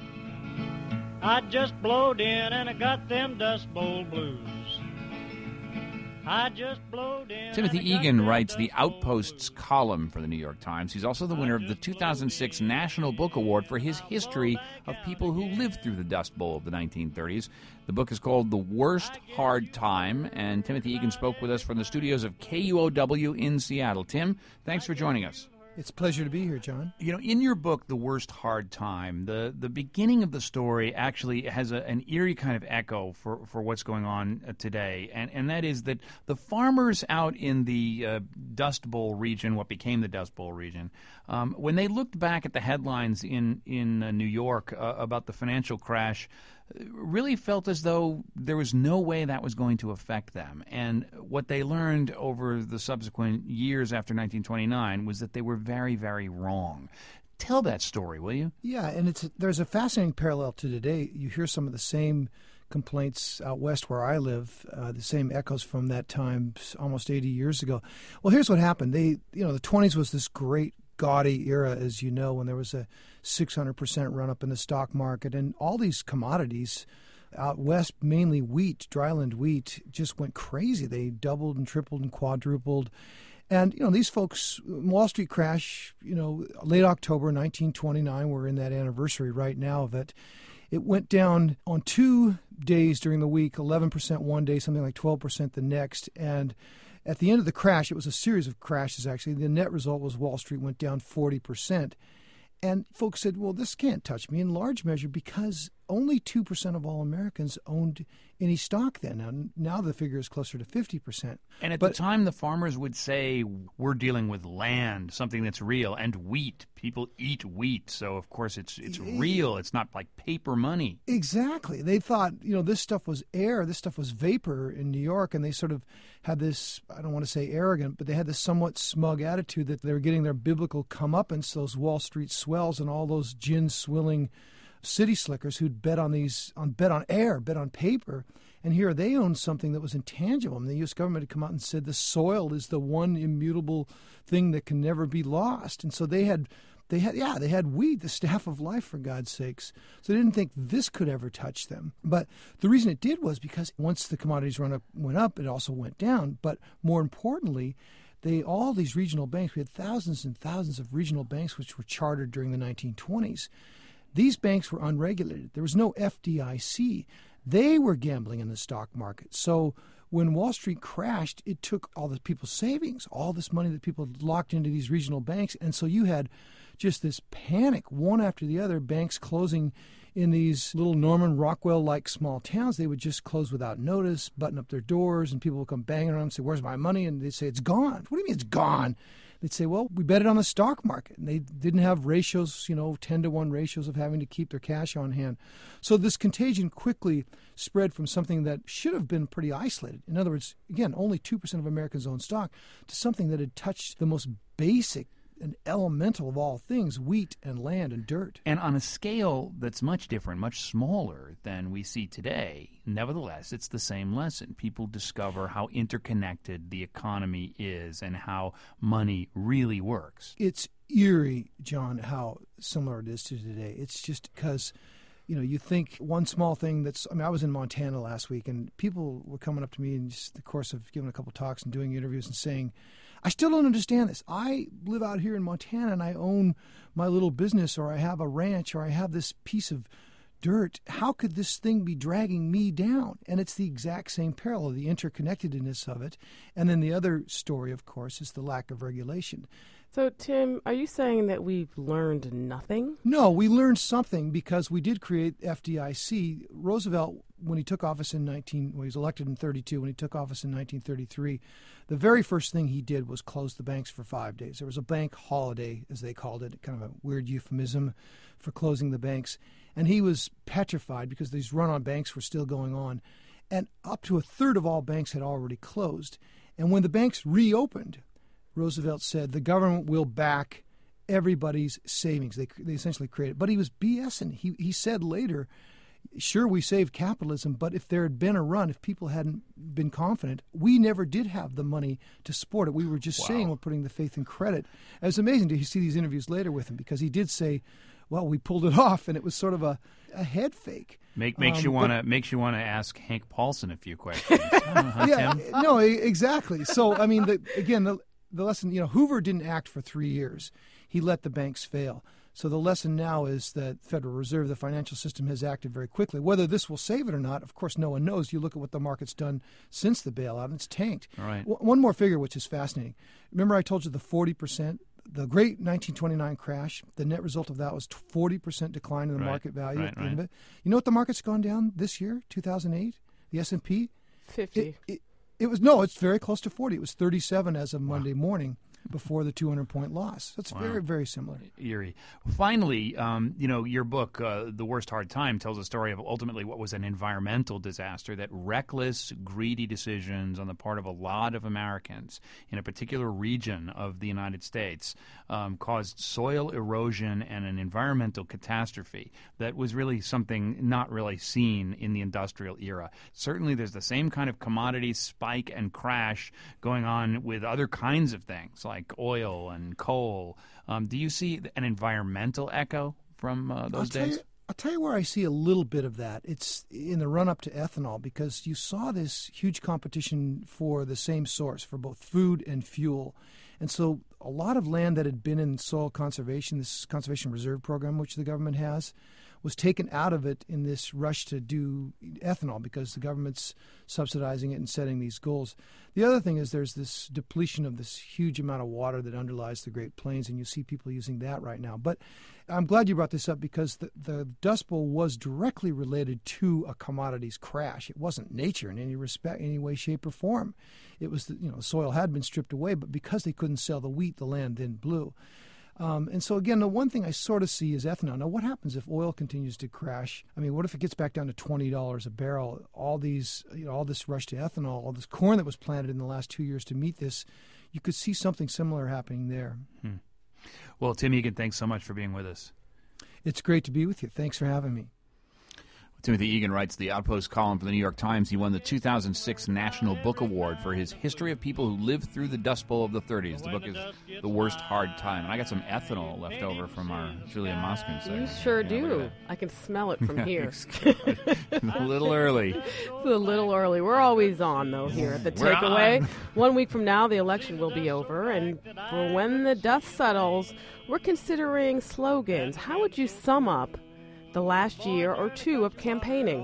I just blowed in and I got them Dust Bowl blues. I just blowed in. Timothy Egan writes the Outposts column for the New York Times. He's also the winner of the 2006 National Book Award for his history of people who lived through the Dust Bowl of the 1930s. The book is called The Worst Hard Time, and Timothy Egan spoke with us from the studios of KUOW in Seattle. Tim, thanks for joining us. It's a pleasure to be here, John. You know, in your book, The Worst Hard Time, the beginning of the story actually has an eerie kind of echo for what's going on today, and that is that the farmers out in the Dust Bowl region, what became the Dust Bowl region, when they looked back at the headlines in New York about the financial crash, really felt as though there was no way that was going to affect them. And what they learned over the subsequent years after 1929 was that they were very, very wrong. Tell that story, will you? Yeah, and there's a fascinating parallel to today. You hear some of the same complaints out west where I live, the same echoes from that time almost 80 years ago. Well, here's what happened. The 20s was this great gaudy era, as you know, when there was a 600% run-up in the stock market, and all these commodities out west, mainly wheat, dryland wheat, just went crazy. They doubled and tripled and quadrupled. And, these folks, Wall Street crash, late October 1929, we're in that anniversary right now of it. It went down on 2 days during the week, 11% one day, something like 12% the next, and at the end of the crash, it was a series of crashes, actually. The net result was Wall Street went down 40%. And folks said, well, this can't touch me in large measure because only 2% of all Americans owned any stock then. Now the figure is closer to 50%. And at the time, the farmers would say, we're dealing with land, something that's real, and wheat. People eat wheat, so of course it's real. It's not like paper money. Exactly. They thought, this stuff was air, this stuff was vapor in New York, and they sort of had this, I don't want to say arrogant, but they had this somewhat smug attitude that they were getting their biblical comeuppance, those Wall Street swells and all those gin-swilling city slickers who'd bet on air, bet on paper, and here they owned something that was intangible. And the U.S. government had come out and said the soil is the one immutable thing that can never be lost. And so they had wheat, the staff of life, for God's sakes. So they didn't think this could ever touch them. But the reason it did was because once the commodities went up, it also went down. But more importantly, all these regional banks, we had thousands and thousands of regional banks which were chartered during the 1920s. These banks were unregulated. There was no FDIC. They were gambling in the stock market. So when Wall Street crashed, it took all the people's savings, all this money that people locked into these regional banks. And so you had just this panic, one after the other, banks closing in these little Norman Rockwell-like small towns. They would just close without notice, button up their doors, and people would come banging around and say, where's my money? And they'd say, it's gone. What do you mean it's gone? They'd say, well, we bet it on the stock market. And they didn't have ratios, 10-to-1 ratios of having to keep their cash on hand. So this contagion quickly spread from something that should have been pretty isolated. In other words, again, only 2% of Americans own stock, to something that had touched the most basic and elemental of all things, wheat and land and dirt. And on a scale that's much different, much smaller than we see today, nevertheless, it's the same lesson. People discover how interconnected the economy is and how money really works. It's eerie, John, how similar it is to today. It's just because, you think one small thing I was in Montana last week, and people were coming up to me in just the course of giving a couple talks and doing interviews and saying, I still don't understand this. I live out here in Montana and I own my little business, or I have a ranch, or I have this piece of dirt. How could this thing be dragging me down? And it's the exact same parallel, the interconnectedness of it. And then the other story, of course, is the lack of regulation. So, Tim, are you saying that we've learned nothing? No, we learned something because we did create FDIC. Roosevelt, when he took office he was elected in 1932. When he took office in 1933, the very first thing he did was close the banks for 5 days. There was a bank holiday, as they called it, kind of a weird euphemism for closing the banks. And he was petrified because these run-on banks were still going on. And up to a third of all banks had already closed. And when the banks reopened, Roosevelt said the government will back everybody's savings. They essentially created. But he was BSing. He said later, sure, we saved capitalism, but if there had been a run, if people hadn't been confident, we never did have the money to support it. We were just saying we're putting the faith in credit. It was amazing to see these interviews later with him because he did say, well, we pulled it off, and it was sort of a head fake. Makes you want to ask Hank Paulson a few questions. Tim? No, exactly. So, I mean, the lesson, Hoover didn't act for 3 years. He let the banks fail. So the lesson now is that the Federal Reserve, the financial system, has acted very quickly. Whether this will save it or not, of course, no one knows. You look at what the market's done since the bailout, and it's tanked. Right. One more figure, which is fascinating. Remember I told you the 40% the great 1929 crash, the net result of that was 40% decline in the market value at the end of it. You know what the market's gone down this year, 2008? The S&P? 50. It's very close to 40. It was 37 as of Monday morning before the 200-point loss. That's very, very similar. Eerie. Finally, your book, The Worst Hard Time, tells a story of ultimately what was an environmental disaster, that reckless, greedy decisions on the part of a lot of Americans in a particular region of the United States caused soil erosion and an environmental catastrophe that was really something not really seen in the industrial era. Certainly there's the same kind of commodity spike and crash going on with other kinds of things like oil and coal. Do you see an environmental echo from those days? I'll tell you where I see a little bit of that. It's in the run-up to ethanol, because you saw this huge competition for the same source, for both food and fuel. And so a lot of land that had been in soil conservation, this conservation reserve program, which the government has, was taken out of it in this rush to do ethanol because the government's subsidizing it and setting these goals. The other thing is there's this depletion of this huge amount of water that underlies the Great Plains, and you see people using that right now. But I'm glad you brought this up, because the Dust Bowl was directly related to a commodities crash. It wasn't nature in any respect, any way, shape, or form. It was, the soil had been stripped away, but because they couldn't sell the wheat, the land then blew. And so, again, the one thing I sort of see is ethanol. Now, what happens if oil continues to crash? I mean, what if it gets back down to $20 a barrel? All these, all this rush to ethanol, all this corn that was planted in the last 2 years to meet this, you could see something similar happening there. Well, Tim Egan, thanks so much for being with us. It's great to be with you. Thanks for having me. Timothy Egan writes the Outpost column for the New York Times. He won the 2006 National Book Award for his history of people who lived through the Dust Bowl of the 30s. The book is The Worst Hard Time. And I got some ethanol left over from our Julia Moskin segment. You sure do. I can smell it from here. A little early. It's a little early. We're always on, though, here at The Takeaway. 1 week from now, the election will be over. And for when the dust settles, we're considering slogans. How would you sum up the last year or two of campaigning?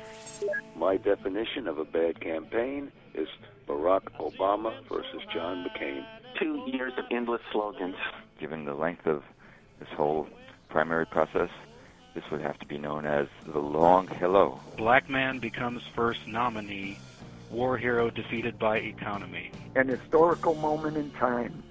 My definition of a bad campaign is Barack Obama versus John McCain. 2 years of endless slogans. Given the length of this whole primary process, this would have to be known as the long hello. Black man becomes first nominee. War hero defeated by economy. An historical moment in time.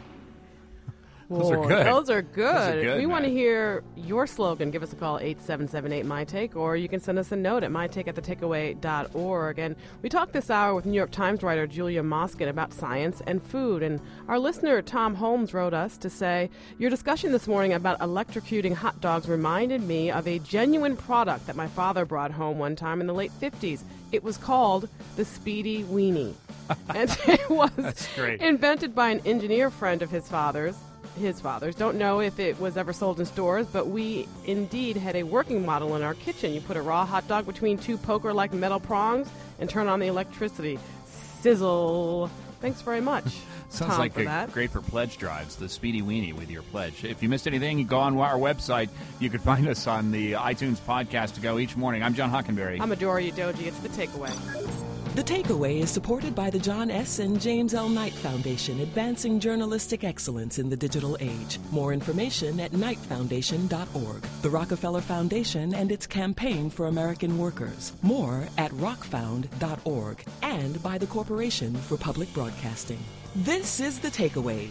Those are good. Those are good. We want to man. hear your slogan. Give us a call, 877-8-MY-TAKE, or you can send us a note at mytake@thetakeaway.org. And we talked this hour with New York Times writer Julia Moskin about science and food. And our listener, Tom Holmes, wrote us to say, your discussion this morning about electrocuting hot dogs reminded me of a genuine product that my father brought home one time in the late 50s. It was called the Speedy Weenie. And it was invented by an engineer friend of his father's. Don't know if it was ever sold in stores, but we indeed had a working model in our kitchen. You put a raw hot dog between two poker-like metal prongs and turn on the electricity. Sizzle. Thanks very much. Sounds Tom, like great for pledge drives, the Speedy Weenie with your pledge. If you missed anything, you go on our website. You can find us on the iTunes podcast to go each morning. I'm John Hockenberry. I'm Adora Udoji. It's The Takeaway. The Takeaway is supported by the John S. and James L. Knight Foundation, advancing journalistic excellence in the digital age. More information at knightfoundation.org. The Rockefeller Foundation and its campaign for American workers. More at rockfound.org. And by the Corporation for Public Broadcasting. This is The Takeaway.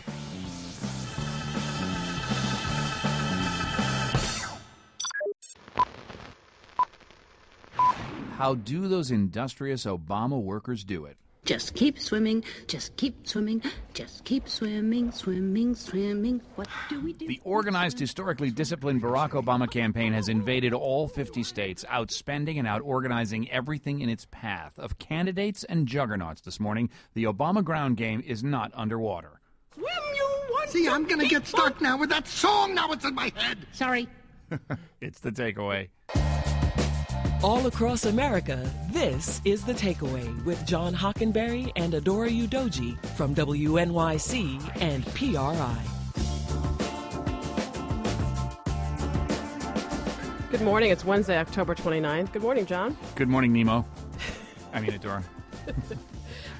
How do those industrious Obama workers do it? Just keep swimming, just keep swimming, just keep swimming, swimming, swimming. What do we do? The organized, historically disciplined Barack Obama campaign has invaded all 50 states, outspending and out-organizing everything in its path. Of candidates and juggernauts this morning, the Obama ground game is not underwater. Swim, you want See, I'm going to get stuck now with that song. Now it's in my head. Sorry. It's The Takeaway. All across America, this is The Takeaway with John Hockenberry and Adora Udoji from WNYC and PRI. Good morning. It's Wednesday, October 29th. Good morning, John. Good morning, Nemo. I mean, Adora.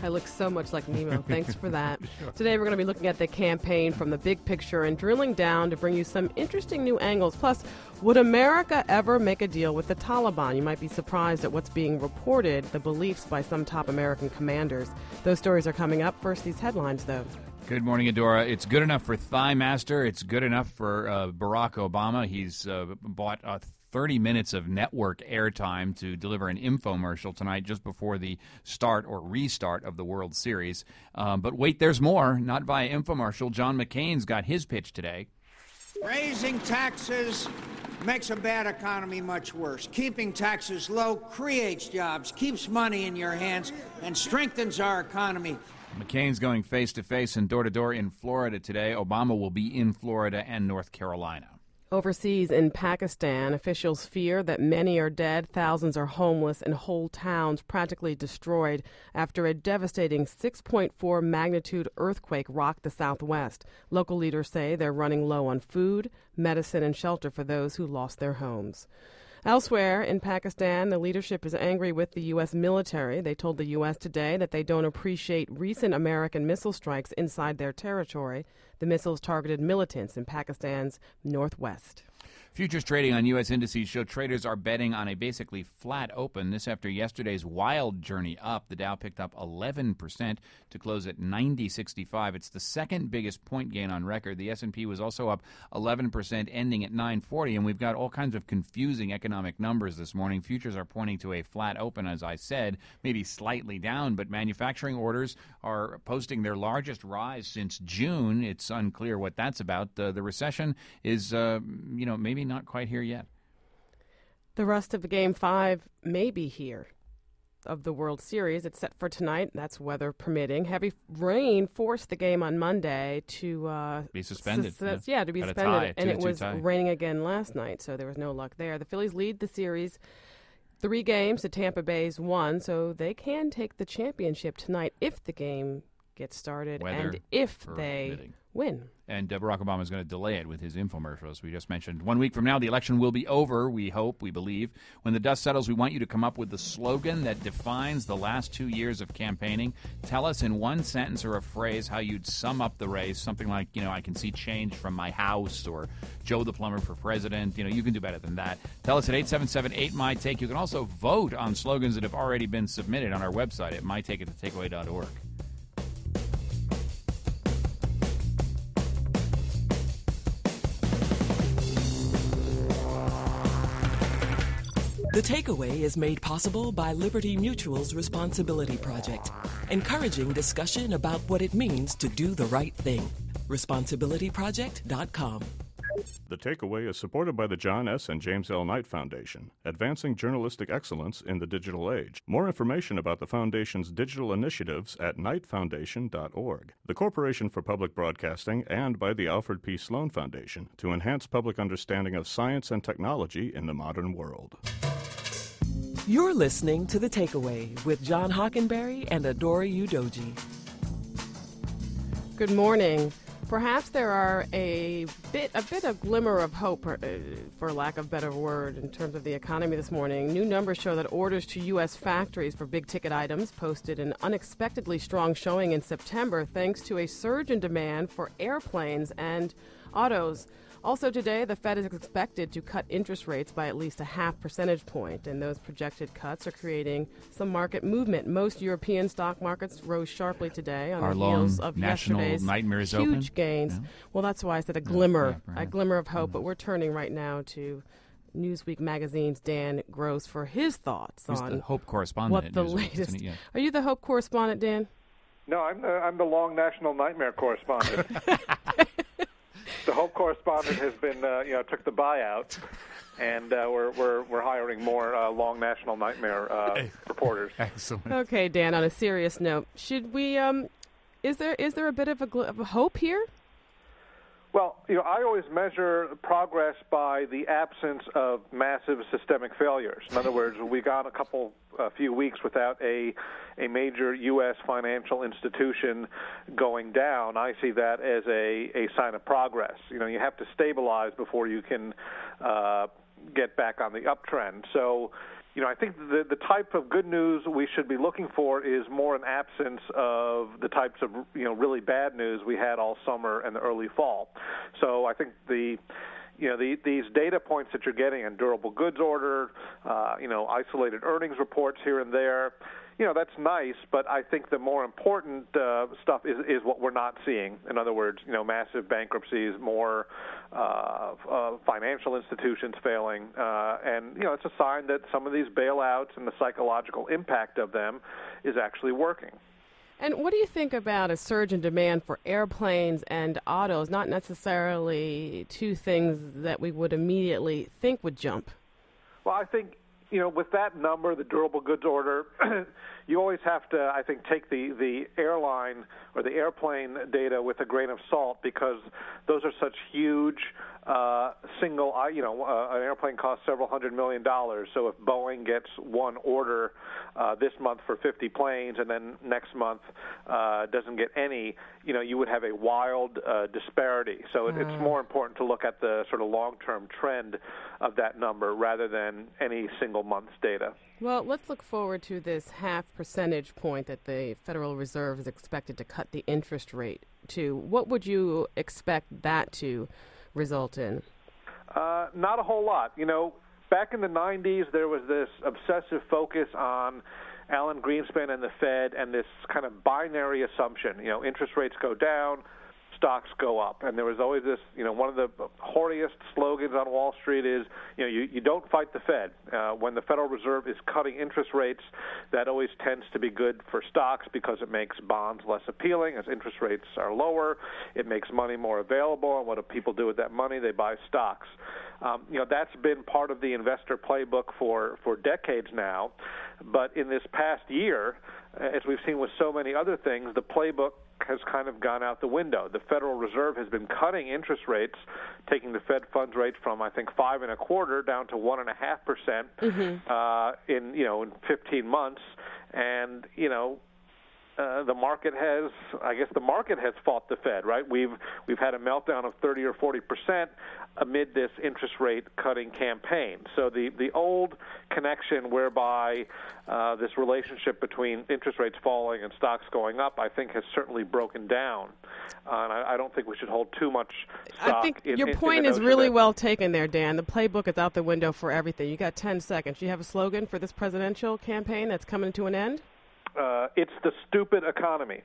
I look so much like Nemo. Thanks for that. Today we're going to be looking at the campaign from the big picture and drilling down to bring you some interesting new angles. Plus, would America ever make a deal with the Taliban? You might be surprised at what's being reported, the beliefs by some top American commanders. Those stories are coming up. First, these headlines, though. Good morning, Adora. It's good enough for Thigh Master. It's good enough for Barack Obama. He's bought 30 minutes of network airtime to deliver an infomercial tonight just before the start or restart of the World Series. But wait, there's more. Not via infomercial. John McCain's got his pitch today. Raising taxes makes a bad economy much worse. Keeping taxes low creates jobs, keeps money in your hands, and strengthens our economy. McCain's going face-to-face and door-to-door in Florida today. Obama will be in Florida and North Carolina. Overseas in Pakistan, officials fear that many are dead, thousands are homeless, and whole towns practically destroyed after a devastating 6.4 magnitude earthquake rocked the southwest. Local leaders say they're running low on food, medicine, and shelter for those who lost their homes. Elsewhere in Pakistan, the leadership is angry with the U.S. military. They told the U.S. today that they don't appreciate recent American missile strikes inside their territory. The missiles targeted militants in Pakistan's northwest. Futures trading on U.S. indices show traders are betting on a basically flat open. This after yesterday's wild journey up. The Dow picked up 11% to close at 90.65. It's the second biggest point gain on record. The S&P was also up 11%, ending at 940. And we've got all kinds of confusing economic numbers this morning. Futures are pointing to a flat open, as I said, maybe slightly down. But manufacturing orders are posting their largest rise since June. It's unclear what that's about. The recession is, maybe not quite here yet. The rest of Game 5 may be here of the World Series. It's set for tonight. That's weather permitting. Heavy rain forced the game on Monday to be suspended. To be suspended. And it was raining again last night, so there was no luck there. The Phillies lead the series 3 games to Tampa Bay's 1, so they can take the championship tonight if the game gets started and if they win. And Barack Obama is going to delay it with his infomercials we just mentioned. 1 week from now, the election will be over, we hope, we believe. When the dust settles, we want you to come up with the slogan that defines the last 2 years of campaigning. Tell us in one sentence or a phrase how you'd sum up the race. Something like, I can see change from my house, or Joe the plumber for president. You can do better than that. Tell us at 877-8MY-TAKE. You can also vote on slogans that have already been submitted on our website at mytakeatthetakeaway.org. The Takeaway is made possible by Liberty Mutual's Responsibility Project, encouraging discussion about what it means to do the right thing. ResponsibilityProject.com. The Takeaway is supported by the John S. and James L. Knight Foundation, advancing journalistic excellence in the digital age. More information about the Foundation's digital initiatives at knightfoundation.org. The Corporation for Public Broadcasting, and by the Alfred P. Sloan Foundation to enhance public understanding of science and technology in the modern world. You're listening to The Takeaway with John Hockenberry and Adora Udoji. Good morning. Perhaps there are a bit of glimmer of hope, for lack of a better word, in terms of the economy this morning. New numbers show that orders to U.S. factories for big-ticket items posted an unexpectedly strong showing in September thanks to a surge in demand for airplanes and autos. Also today, the Fed is expected to cut interest rates by at least a 0.5 percentage point, and those projected cuts are creating some market movement. Most European stock markets rose sharply today on the heels of yesterday's huge gains. Yeah. Well, that's why I said a glimmer of hope, but we're turning right now to Newsweek magazine's Dan Gross for his thoughts on the Hope correspondent what the latest. Yeah. Are you the Hope correspondent, Dan? No, I'm the long National Nightmare correspondent. The Hope correspondent has been, took the buyout, and we're hiring more long National Nightmare reporters. Excellent. Okay, Dan. On a serious note, should we? Is there a bit of a hope here? Well, I always measure progress by the absence of massive systemic failures. In other words, we got a few weeks without a major U.S. financial institution going down. I see that as a sign of progress. You have to stabilize before you can get back on the uptrend. So, I think the type of good news we should be looking for is more an absence of the types of, really bad news we had all summer and the early fall. So I think these data points that you're getting in durable goods order, isolated earnings reports here and there, that's nice, but I think the more important stuff is what we're not seeing. In other words, massive bankruptcies, more financial institutions failing, and it's a sign that some of these bailouts and the psychological impact of them is actually working. And what do you think about a surge in demand for airplanes and autos, not necessarily two things that we would immediately think would jump? Well, I think, with that number, the durable goods order, you always have to, I think, take the airline or the airplane data with a grain of salt, because those are such huge single, an airplane costs several $100 million. So if Boeing gets one order this month for 50 planes and then next month doesn't get any, you would have a wild disparity. So it's more important to look at the sort of long-term trend of that number rather than any single month's data. Well, let's look forward to this half percentage point that the Federal Reserve is expected to cut the interest rate to. What would you expect that to result in? Not a whole lot. Back in the 90s, there was this obsessive focus on Alan Greenspan and the Fed and this kind of binary assumption, interest rates go down, stocks go up. And there was always this, one of the hoariest slogans on Wall Street is, you don't fight the Fed. When the Federal Reserve is cutting interest rates, that always tends to be good for stocks because it makes bonds less appealing. As interest rates are lower, it makes money more available. And what do people do with that money? They buy stocks. That's been part of the investor playbook for decades now. But in this past year, as we've seen with so many other things, the playbook has kind of gone out the window. The Federal Reserve has been cutting interest rates, taking the Fed funds rate from, I think, 5.25% down to 1.5% in 15 months. And, the market has fought the Fed, right? We've had a meltdown of 30 or 40% amid this interest rate cutting campaign. So the old connection whereby this relationship between interest rates falling and stocks going up, I think, has certainly broken down. And I don't think we should hold too much stock. I think your point is really well taken there, Dan. The playbook is out the window for everything. You got 10 seconds. You have a slogan for this presidential campaign that's coming to an end? It's the stupid economy.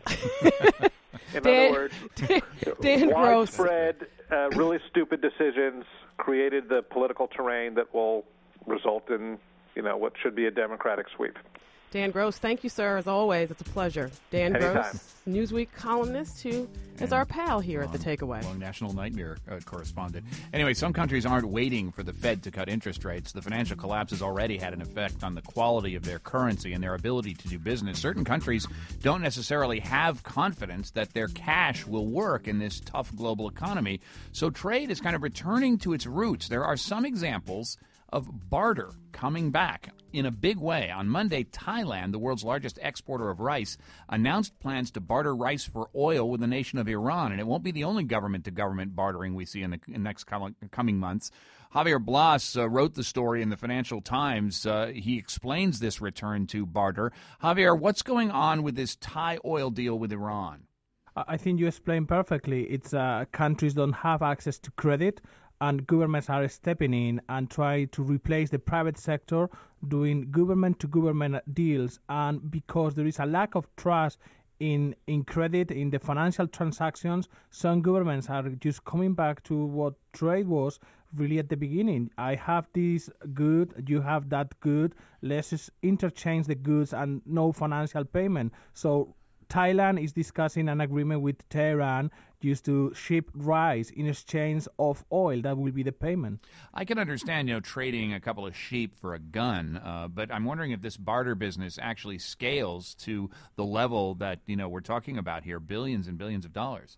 In other words, Dan Gross. Widespread, really stupid decisions created the political terrain that will result in, what should be a Democratic sweep. Dan Gross, thank you, sir, as always. It's a pleasure. Dan Anytime. Gross, Newsweek columnist who is our pal here at The Takeaway. National Nightmare correspondent. Anyway, some countries aren't waiting for the Fed to cut interest rates. The financial collapse has already had an effect on the quality of their currency and their ability to do business. Certain countries don't necessarily have confidence that their cash will work in this tough global economy. So trade is kind of returning to its roots. There are some examples of barter coming back in a big way. On Monday, Thailand, the world's largest exporter of rice, announced plans to barter rice for oil with the nation of Iran. And it won't be the only government-to-government bartering we see in the next coming months. Javier Blas wrote the story in the Financial Times. He explains this return to barter. Javier, what's going on with this Thai oil deal with Iran? I think you explained perfectly. It's countries don't have access to credit, and governments are stepping in and try to replace the private sector doing government-to-government deals. And because there is a lack of trust in credit, in the financial transactions, some governments are just coming back to what trade was really at the beginning. I have this good, you have that good, let's just interchange the goods and no financial payment. So Thailand is discussing an agreement with Tehran used to ship rice in exchange of oil. That will be the payment. I can understand, trading a couple of sheep for a gun, but I'm wondering if this barter business actually scales to the level that, we're talking about here, billions and billions of dollars.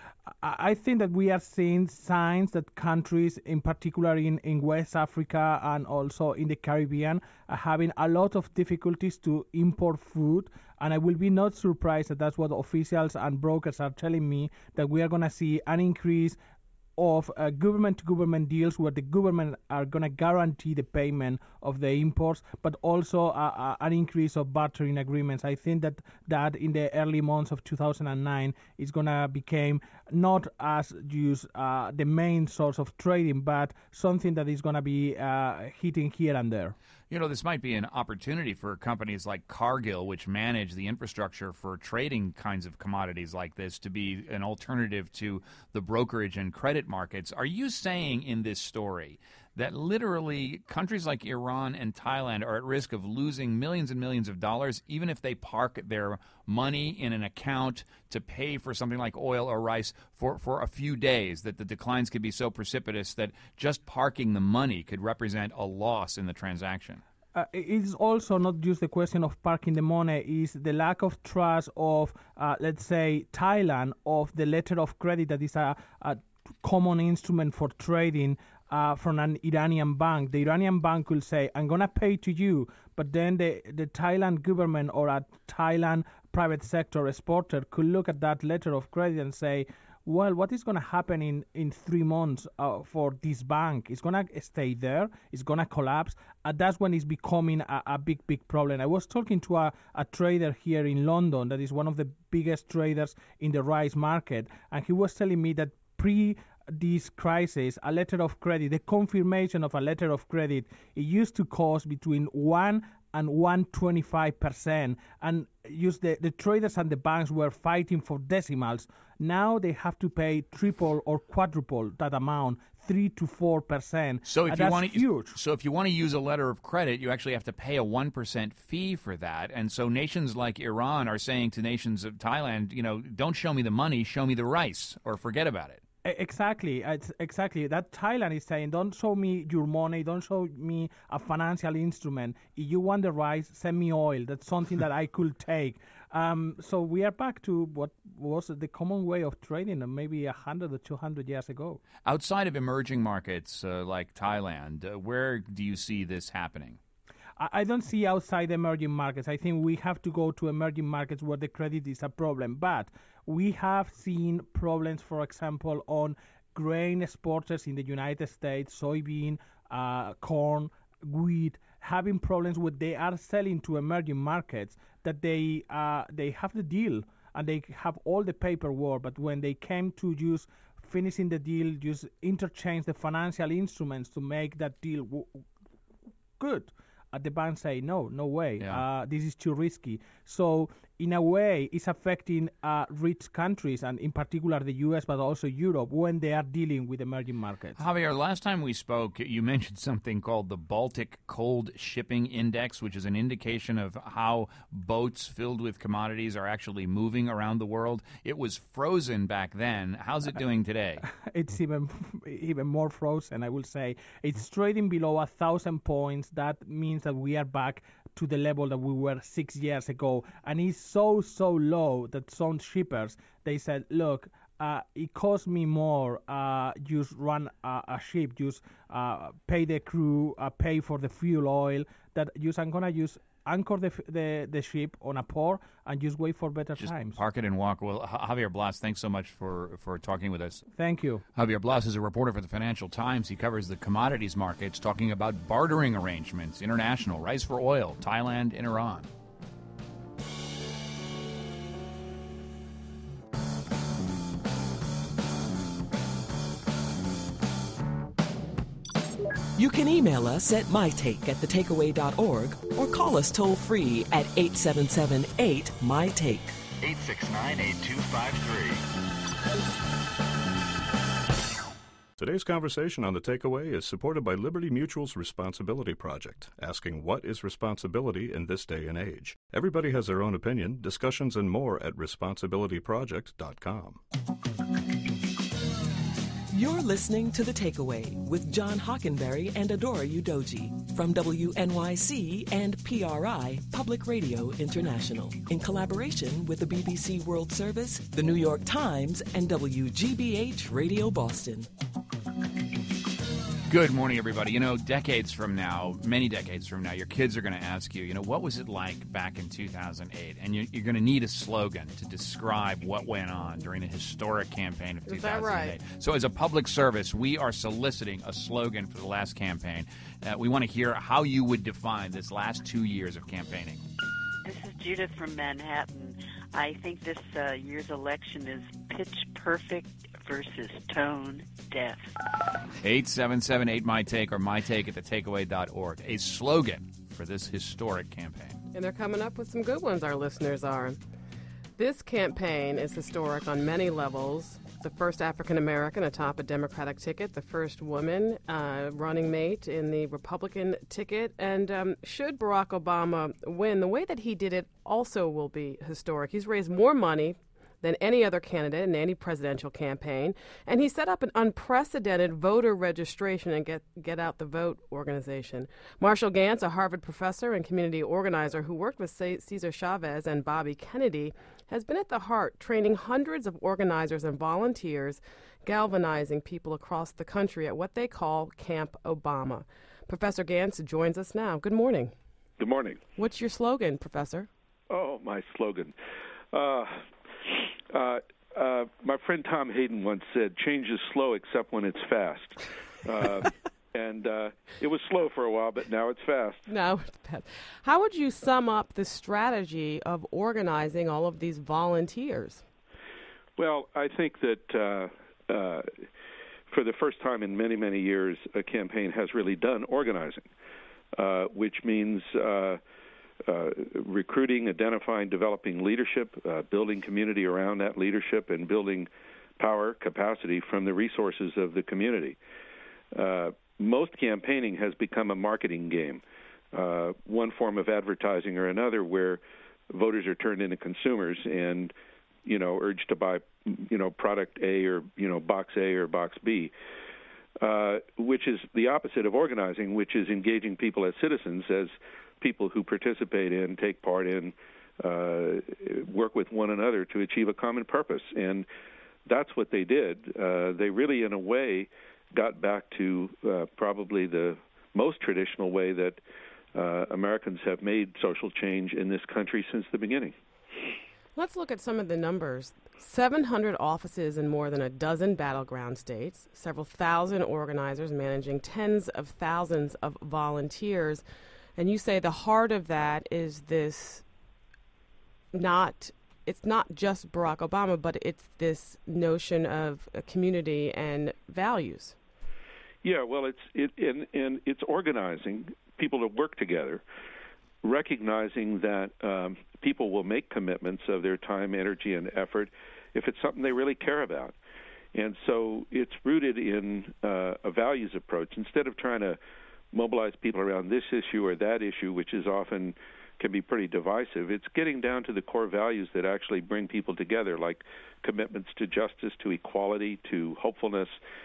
I think that we are seeing signs that countries, in particular in West Africa and also in the Caribbean, are having a lot of difficulties to import food. And I will be not surprised that that's what officials and brokers are telling me, that we are going to see an increase of government-to-government deals where the government are going to guarantee the payment of the imports, but also an increase of bartering agreements. I think that in the early months of 2009 is going to become not as just the main source of trading, but something that is going to be hitting here and there. You know, this might be an opportunity for companies like Cargill, which manage the infrastructure for trading kinds of commodities like this, to be an alternative to the brokerage and credit markets. Are you saying in this story that literally countries like Iran and Thailand are at risk of losing millions and millions of dollars, even if they park their money in an account to pay for something like oil or rice for a few days, that the declines could be so precipitous that just parking the money could represent a loss in the transaction? It's also not just the question of parking the money, is the lack of trust of, let's say, Thailand, of the letter of credit that is a common instrument for trading from an Iranian bank. The Iranian bank will say, I'm going to pay to you, but then the Thailand government or a Thailand private sector exporter could look at that letter of credit and say, well, what is going to happen in 3 months for this bank? It's going to stay there. It's going to collapse. That's when it's becoming a big, big problem. I was talking to a trader here in London that is one of the biggest traders in the rice market, and he was telling me that this crisis, a letter of credit, the confirmation of a letter of credit, it used to cost between 1 and 125%, and the traders and the banks were fighting for decimals. Now they have to pay triple or quadruple that amount, 3 to 4%. So if you want to, huge. So if you want to use a letter of credit, you actually have to pay a 1% fee for that. And so nations like Iran are saying to nations of Thailand, you know, don't show me the money, show me the rice, or forget about it. Exactly. It's exactly that Thailand is saying, don't show me your money, don't show me a financial instrument. If you want the rice, send me oil. That's something that I could take. So we are back to what was the common way of trading maybe 100 or 200 years ago. Outside of emerging markets like Thailand, where do you see this happening? I don't see outside emerging markets. I think we have to go to emerging markets where the credit is a problem. But we have seen problems, for example, on grain exporters in the United States, soybean, corn, wheat, having problems with they are selling to emerging markets that they have the deal and they have all the paperwork, but when they came to just finishing the deal, just interchange the financial instruments to make that deal good. The bank say, no way, this is too risky. So in a way, it's affecting rich countries, and in particular the U.S., but also Europe, when they are dealing with emerging markets. Javier, last time we spoke, you mentioned something called the Baltic Cold Shipping Index, which is an indication of how boats filled with commodities are actually moving around the world. It was frozen back then. How's it doing today? It's even more frozen, I will say. It's trading below 1,000 points. That means that we are back to the level that we were 6 years ago, and it's so low that some shippers, they said, look, it costs me more just run a ship, just pay the crew, pay for the fuel oil, that I'm gonna use anchor the ship on a port and just wait for better times. Park it and walk. Well, Javier Blas, thanks so much for talking with us. Thank you. Javier Blas is a reporter for the Financial Times. He covers the commodities markets, talking about bartering arrangements, international, rice for oil, Thailand and Iran. You can email us at mytake@thetakeaway.org or call us toll-free at 877-8-MY-TAKE. 869-8253. Today's conversation on The Takeaway is supported by Liberty Mutual's Responsibility Project, asking what is responsibility in this day and age. Everybody has their own opinion. Discussions and more at responsibilityproject.com. You're listening to The Takeaway with John Hockenberry and Adora Udoji from WNYC and PRI, Public Radio International, in collaboration with the BBC World Service, the New York Times, and WGBH Radio Boston. Good morning, everybody. You know, decades from now, many decades from now, your kids are going to ask you, what was it like back in 2008? And you're going to need a slogan to describe what went on during a historic campaign of 2008. Is that right? So as a public service, we are soliciting a slogan for the last campaign. We want to hear how you would define this last 2 years of campaigning. This is Judith from Manhattan. I think this year's election is pitch perfect versus tone deaf. 877-8MyTake or MyTake at thetakeaway.org. A slogan for this historic campaign. And they're coming up with some good ones, our listeners are. This campaign is historic on many levels. The first African-American atop a Democratic ticket, the first woman running mate in the Republican ticket. And should Barack Obama win, the way that he did it also will be historic. He's raised more money than any other candidate in any presidential campaign. And he set up an unprecedented voter registration and get out the vote organization. Marshall Gantz, a Harvard professor and community organizer who worked with Cesar Chavez and Bobby Kennedy, has been at the heart, training hundreds of organizers and volunteers, galvanizing people across the country at what they call Camp Obama. Professor Gantz joins us now. Good morning. Good morning. What's your slogan, Professor? Oh, my slogan. My friend Tom Hayden once said, change is slow except when it's fast. And it was slow for a while, but now it's fast. Now it's fast. How would you sum up the strategy of organizing all of these volunteers? Well, I think that for the first time in many, many years, a campaign has really done organizing, which means recruiting, identifying, developing leadership, building community around that leadership, and building power, capacity from the resources of the community. Most campaigning has become a marketing game, one form of advertising or another, where voters are turned into consumers and, urged to buy, product A or, box A or box B, which is the opposite of organizing, which is engaging people as citizens, as people who participate in, take part in, work with one another to achieve a common purpose. And that's what they did. They really, in a way, got back to probably the most traditional way that Americans have made social change in this country since the beginning. Let's look at some of the numbers. 700 offices in more than a dozen battleground states, several thousand organizers managing tens of thousands of volunteers. And you say the heart of that is it's not just Barack Obama, but it's this notion of a community and values. Yeah, well, it's organizing people to work together, recognizing that people will make commitments of their time, energy, and effort if it's something they really care about. And so it's rooted in a values approach. Instead of trying to mobilize people around this issue or that issue, which is often can be pretty divisive, it's getting down to the core values that actually bring people together, like commitments to justice, to equality, to hopefulness.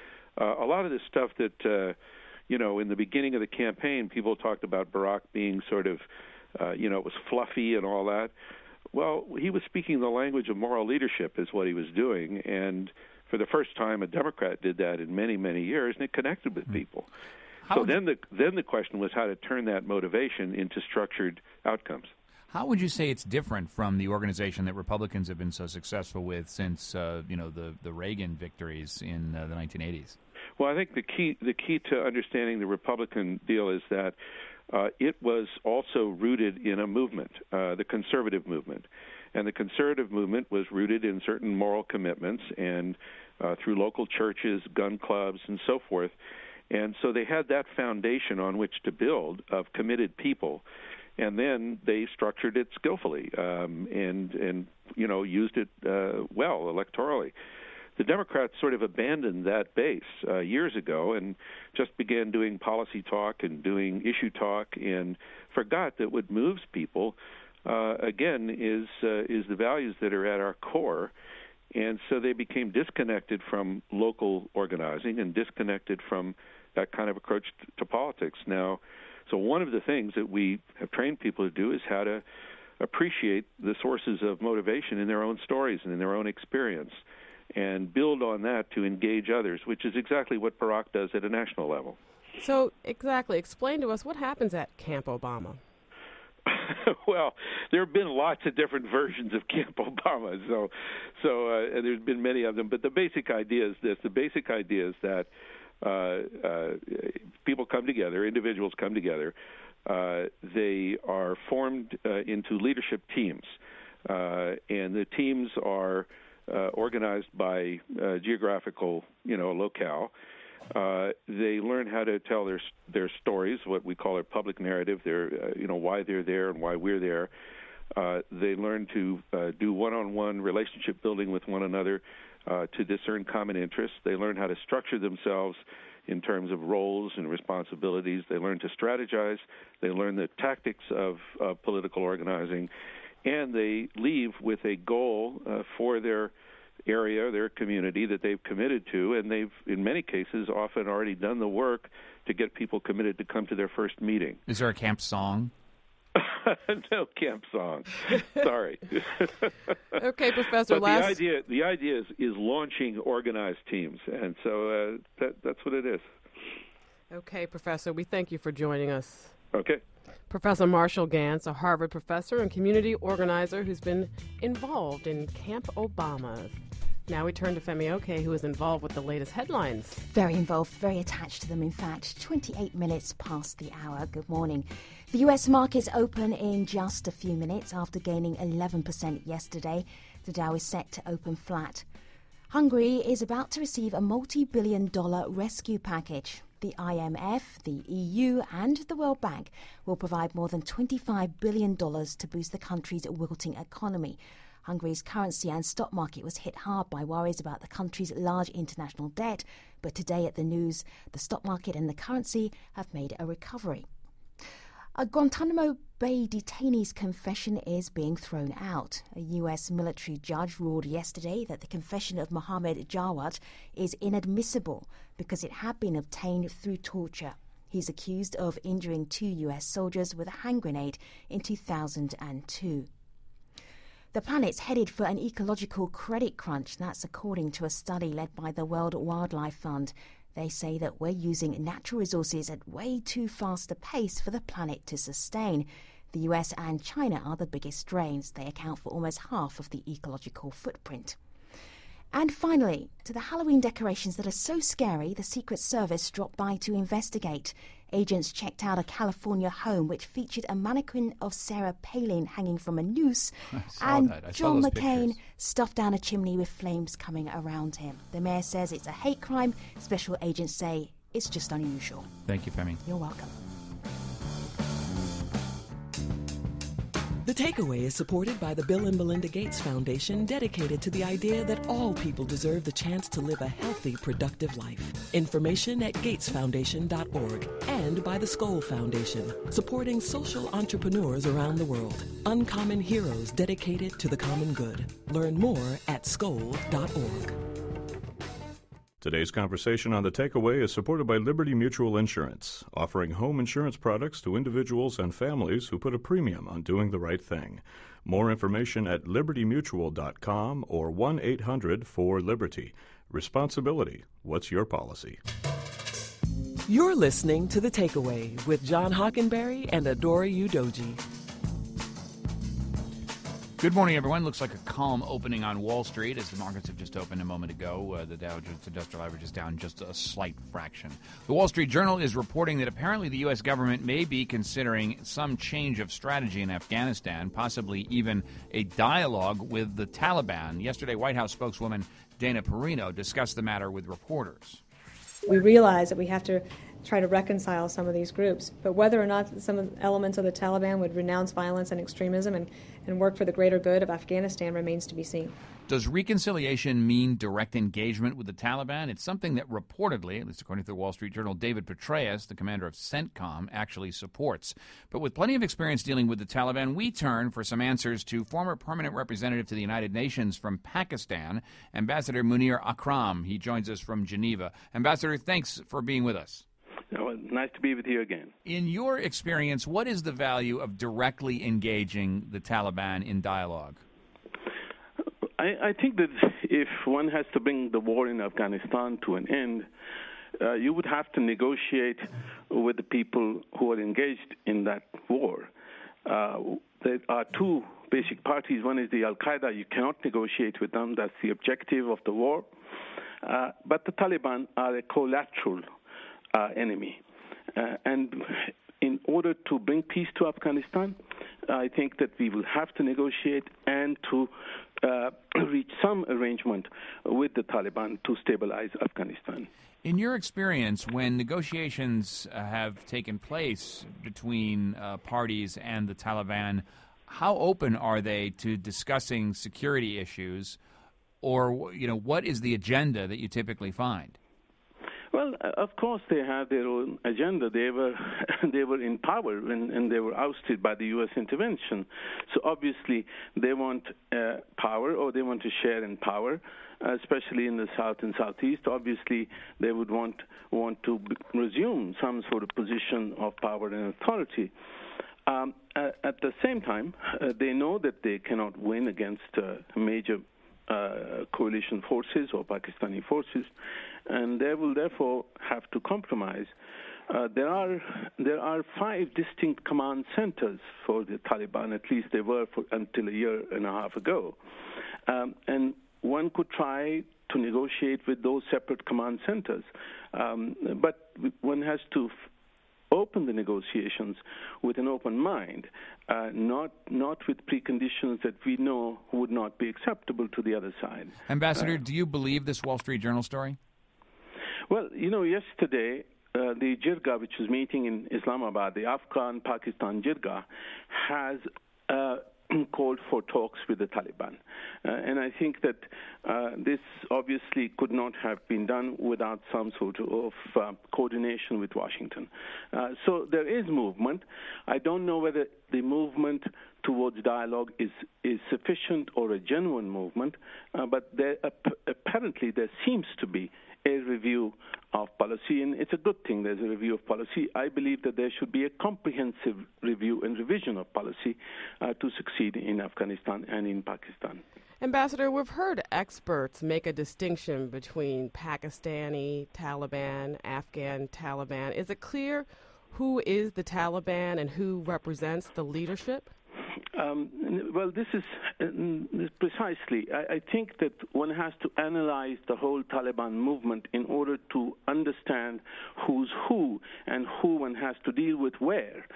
A lot of this stuff that, in the beginning of the campaign, people talked about Barack being sort of, it was fluffy and all that. Well, he was speaking the language of moral leadership is what he was doing, and for the first time, a Democrat did that in many, many years, and it connected with people. So then the question was how to turn that motivation into structured outcomes. How would you say it's different from the organization that Republicans have been so successful with since the Reagan victories in the 1980s? Well, I think the key to understanding the Republican deal is that it was also rooted in a movement, the conservative movement. And the conservative movement was rooted in certain moral commitments and through local churches, gun clubs, and so forth. And so they had that foundation on which to build of committed people. And then they structured it skillfully and used it well electorally. The Democrats sort of abandoned that base years ago and just began doing policy talk and doing issue talk and forgot that what moves people, again, is the values that are at our core. And so they became disconnected from local organizing and disconnected from that kind of approach to politics. Now, so one of the things that we have trained people to do is how to appreciate the sources of motivation in their own stories and in their own experience and build on that to engage others, which is exactly what Barack does at a national level. So, exactly, explain to us what happens at Camp Obama. Well, there have been lots of different versions of Camp Obama, so there's been many of them. But the basic idea is this: the basic idea is that people come together, individuals come together. They are formed into leadership teams, and the teams are organized by geographical, locale. They learn how to tell their stories, what we call a public narrative. Why they're there and why we're there. They learn to do one-on-one relationship building with one another to discern common interests. They learn how to structure themselves in terms of roles and responsibilities. They learn to strategize. They learn the tactics of political organizing, and they leave with a goal for their area, their community that they've committed to, and they've, in many cases, often already done the work to get people committed to come to their first meeting. Is there a camp song? No camp song. Sorry. Okay, Professor. But the idea is launching organized teams, and so that's what it is. Okay, Professor. We thank you for joining us. Okay. Professor Marshall Ganz, a Harvard professor and community organizer who's been involved in Camp Obama. Now we turn to Femi Oke, who is involved with the latest headlines. Very involved, very attached to them, in fact. 28 minutes past the hour. Good morning. The U.S. markets open in just a few minutes after gaining 11% yesterday. The Dow is set to open flat. Hungary is about to receive a multi-billion-dollar rescue package. The IMF, the EU and the World Bank will provide more than $25 billion to boost the country's wilting economy. Hungary's currency and stock market was hit hard by worries about the country's large international debt, but today at the news, the stock market and the currency have made a recovery. A Guantanamo Bay detainee's confession is being thrown out. A U.S. military judge ruled yesterday that the confession of Mohammed Jawad is inadmissible because it had been obtained through torture. He's accused of injuring 2 U.S. soldiers with a hand grenade in 2002. The planet's headed for an ecological credit crunch. That's according to a study led by the World Wildlife Fund. They say that we're using natural resources at way too fast a pace for the planet to sustain. The US and China are the biggest drains. They account for almost half of the ecological footprint. And finally, to the Halloween decorations that are so scary, the Secret Service dropped by to investigate. Agents checked out a California home which featured a mannequin of Sarah Palin hanging from a noose and John McCain stuffed down a chimney with flames coming around him. The mayor says it's a hate crime. Special agents say it's just unusual. Thank you, Femi. You're welcome. The Takeaway is supported by the Bill and Melinda Gates Foundation, dedicated to the idea that all people deserve the chance to live a healthy, productive life. Information at gatesfoundation.org, and by the Skoll Foundation, supporting social entrepreneurs around the world. Uncommon heroes dedicated to the common good. Learn more at skoll.org. Today's conversation on The Takeaway is supported by Liberty Mutual Insurance, offering home insurance products to individuals and families who put a premium on doing the right thing. More information at libertymutual.com or 1-800-4LIBERTY. Responsibility. What's your policy? You're listening to The Takeaway with John Hockenberry and Adora Udoji. Good morning, everyone. Looks like a calm opening on Wall Street as the markets have just opened a moment ago. The Dow Jones Industrial Average is down just a slight fraction. The Wall Street Journal is reporting that apparently the U.S. government may be considering some change of strategy in Afghanistan, possibly even a dialogue with the Taliban. Yesterday, White House spokeswoman Dana Perino discussed the matter with reporters. We realize that we have to try to reconcile some of these groups, but whether or not some elements of the Taliban would renounce violence and extremism and work for the greater good of Afghanistan remains to be seen. Does reconciliation mean direct engagement with the Taliban? It's something that reportedly, at least according to the Wall Street Journal, David Petraeus, the commander of CENTCOM, actually supports. But with plenty of experience dealing with the Taliban, we turn for some answers to former permanent representative to the United Nations from Pakistan, Ambassador Munir Akram. He joins us from Geneva. Ambassador, thanks for being with us. Nice to be with you again. In your experience, what is the value of directly engaging the Taliban in dialogue? I think that if one has to bring the war in Afghanistan to an end, you would have to negotiate with the people who are engaged in that war. There are two basic parties. One is the Al-Qaeda. You cannot negotiate with them. That's the objective of the war. But the Taliban are a collateral enemy. And in order to bring peace to Afghanistan, I think that we will have to negotiate and to reach some arrangement with the Taliban to stabilize Afghanistan. In your experience, when negotiations have taken place between parties and the Taliban, how open are they to discussing security issues, or what is the agenda that you typically find? Well, of course, they have their own agenda. They were in power and they were ousted by the U.S. intervention. So obviously, they want power, or they want to share in power, especially in the South and Southeast. Obviously, they would want to resume some sort of position of power and authority. At the same time, they know that they cannot win against major coalition forces or Pakistani forces, and they will therefore have to compromise. There are 5 distinct command centers for the Taliban. At least they were until a year and a half ago, and one could try to negotiate with those separate command centers, but one has to open the negotiations with an open mind, not with preconditions that we know would not be acceptable to the other side. Ambassador, do you believe this Wall Street Journal story? Well, yesterday, the Jirga, which was meeting in Islamabad, the Afghan-Pakistan Jirga, has called for talks with the Taliban. And I think that this obviously could not have been done without some sort of coordination with Washington. So there is movement. I don't know whether the movement towards dialogue is sufficient or a genuine movement, but apparently there seems to be a review of policy, and it's a good thing there's a review of policy. I believe that there should be a comprehensive review and revision of policy to succeed in Afghanistan and in Pakistan. Ambassador, we've heard experts make a distinction between Pakistani Taliban, Afghan Taliban. Is it clear who is the Taliban and who represents the leadership? Well, this is precisely. I think that one has to analyze the whole Taliban movement in order to understand who's who and who one has to deal with where.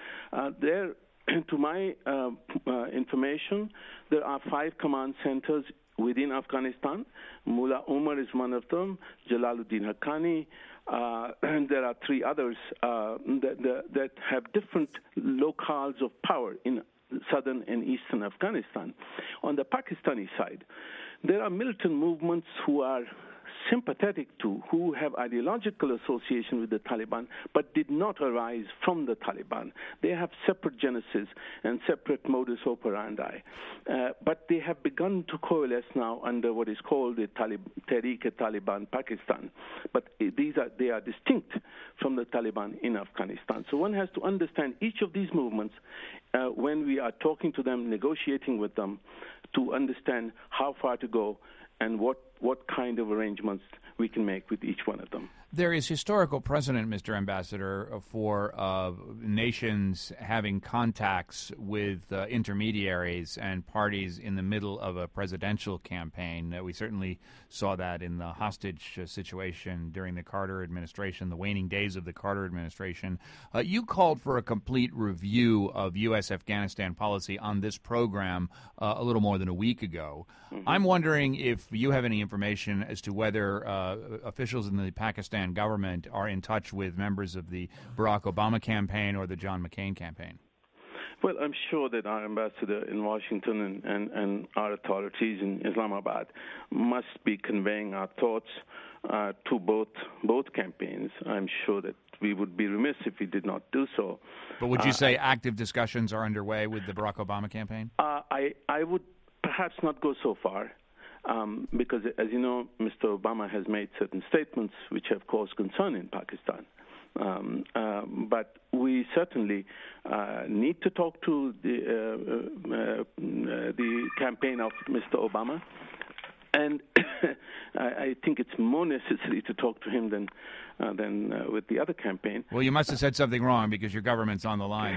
To my information, there are 5 command centers within Afghanistan. Mullah Omar is one of them, Jalaluddin Haqqani, and there are 3 others that have different locales of power in southern and eastern Afghanistan. On the Pakistani side, there are militant movements who are sympathetic to, who have ideological association with the Taliban, but did not arise from the Taliban. They have separate genesis and separate modus operandi. But they have begun to coalesce now under what is called the Tehreek-e-Taliban Pakistan. But they are distinct from the Taliban in Afghanistan. So one has to understand each of these movements when we are talking to them, negotiating with them, to understand how far to go and what kind of arrangements we can make with each one of them. There is historical precedent, Mr. Ambassador, for nations having contacts with intermediaries and parties in the middle of a presidential campaign. We certainly saw that in the hostage situation during the Carter administration, the waning days of the Carter administration. You called for a complete review of U.S. Afghanistan policy on this program a little more than a week ago. Mm-hmm. I'm wondering if you have any information as to whether officials in the Pakistan government are in touch with members of the Barack Obama campaign or the John McCain campaign. Well, I'm sure that our ambassador in Washington and our authorities in Islamabad must be conveying our thoughts to both campaigns. I'm sure that we would be remiss if we did not do so. But would you say active discussions are underway with the Barack Obama campaign? I would perhaps not go so far. Because, as you know, Mr. Obama has made certain statements which have caused concern in Pakistan. But we certainly need to talk to the campaign of Mr. Obama And I think it's more necessary to talk to him than with the other campaign. Well, you must have said something wrong because your government's on the line.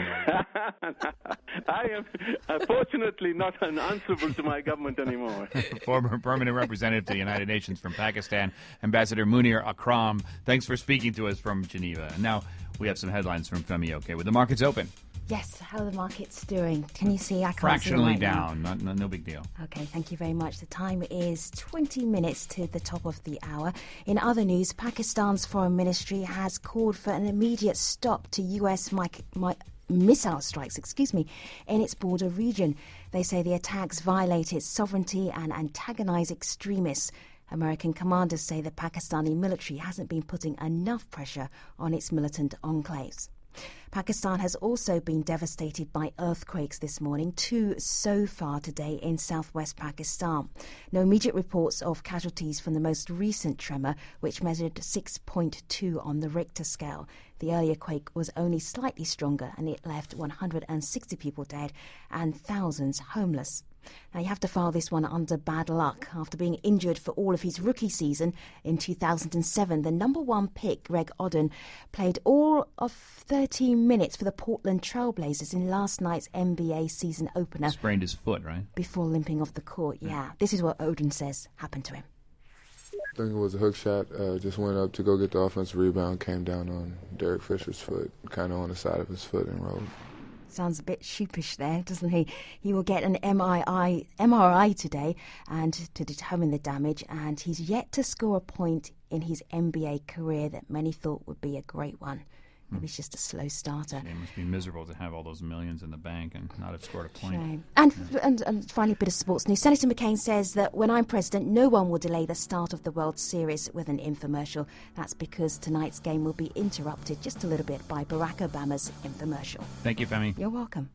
I am fortunately not unanswerable to my government anymore. Former permanent representative to the United Nations from Pakistan, Ambassador Munir Akram. Thanks for speaking to us from Geneva. And now we have some headlines from Femi Oke with the markets open. Yes, how are the markets doing? Can you see? I can't Fractionally see down. No big deal. Okay, thank you very much. The time is 20 minutes to the top of the hour. In other news, Pakistan's foreign ministry has called for an immediate stop to U.S. missile strikes, in its border region. They say the attacks violate its sovereignty and antagonize extremists. American commanders say the Pakistani military hasn't been putting enough pressure on its militant enclaves. Pakistan has also been devastated by earthquakes this morning, 2 so far today in southwest Pakistan. No immediate reports of casualties from the most recent tremor, which measured 6.2 on the Richter scale. The earlier quake was only slightly stronger and it left 160 people dead and thousands homeless. Now, you have to file this one under bad luck. After being injured for all of his rookie season in 2007, the number 1 pick, Greg Oden, played all of 13 minutes for the Portland Trailblazers in last night's NBA season opener. Sprained his foot, right? Before limping off the court, yeah. This is what Oden says happened to him. I think it was a hook shot, just went up to go get the offensive rebound, came down on Derek Fisher's foot, kind of on the side of his foot and rolled. Sounds a bit sheepish there, doesn't he? He will get an MRI today and to determine the damage, and he's yet to score a point in his NBA career that many thought would be a great one. Maybe it's just a slow starter. It must be miserable to have all those millions in the bank and not have scored a point. Shame. And finally, a bit of sports news. Senator McCain says that when I'm president, no one will delay the start of the World Series with an infomercial. That's because tonight's game will be interrupted just a little bit by Barack Obama's infomercial. Thank you, Femi. You're welcome.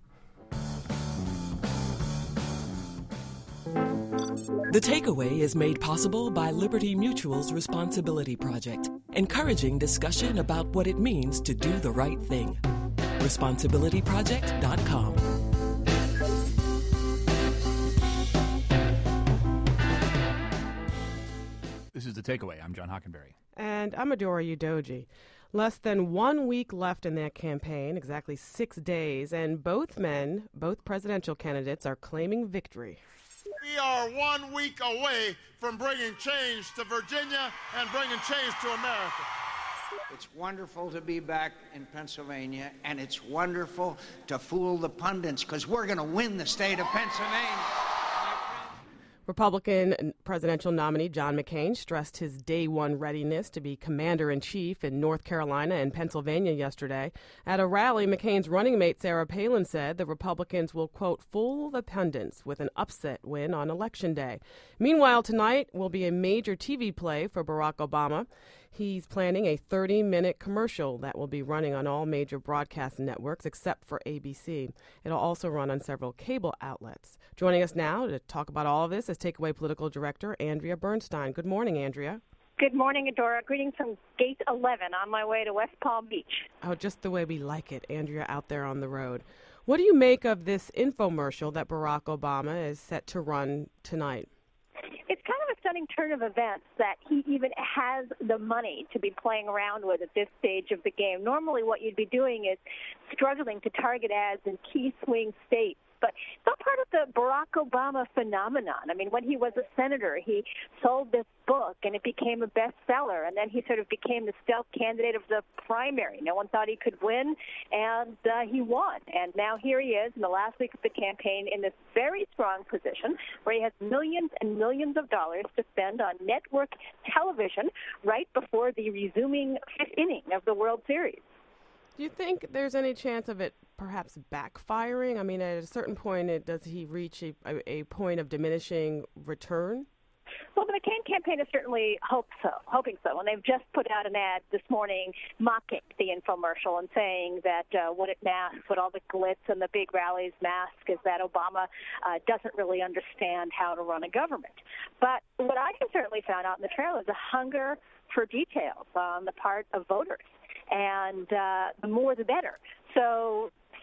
The Takeaway is made possible by Liberty Mutual's Responsibility Project, encouraging discussion about what it means to do the right thing. ResponsibilityProject.com. This is The Takeaway. I'm John Hockenberry. And I'm Adora Udoji. Less than 1 week left in that campaign, exactly 6 days, and both presidential candidates are claiming victory. We are 1 week away from bringing change to Virginia and bringing change to America. It's wonderful to be back in Pennsylvania, and it's wonderful to fool the pundits because we're going to win the state of Pennsylvania. Republican presidential nominee John McCain stressed his day one readiness to be commander-in-chief in North Carolina and Pennsylvania yesterday. At a rally, McCain's running mate Sarah Palin said the Republicans will, quote, fool the pundits with an upset win on Election Day. Meanwhile, tonight will be a major TV play for Barack Obama. He's planning a 30-minute commercial that will be running on all major broadcast networks except for ABC. It'll also run on several cable outlets. Joining us now to talk about all of this is Takeaway Political Director Andrea Bernstein. Good morning, Andrea. Good morning, Adora. Greetings from Gate 11 on my way to West Palm Beach. Oh, just the way we like it, Andrea, out there on the road. What do you make of this infomercial that Barack Obama is set to run tonight? It's kind of a stunning turn of events that he even has the money to be playing around with at this stage of the game. Normally what you'd be doing is struggling to target ads in key swing states. But it's all part of the Barack Obama phenomenon. I mean, when he was a senator, he sold this book, and it became a bestseller. And then he sort of became the stealth candidate of the primary. No one thought he could win, and he won. And now here he is in the last week of the campaign in this very strong position where he has millions and millions of dollars to spend on network television right before the resuming fifth inning of the World Series. Do you think there's any chance of it perhaps backfiring? I mean, at a certain point, does he reach a point of diminishing return? Well, the McCain campaign is certainly hoping so. And they've just put out an ad this morning mocking the infomercial and saying that what it masks, what all the glitz and the big rallies mask, is that Obama doesn't really understand how to run a government. But what I can certainly found out in the trail is a hunger for details on the part of voters. And the more the better. So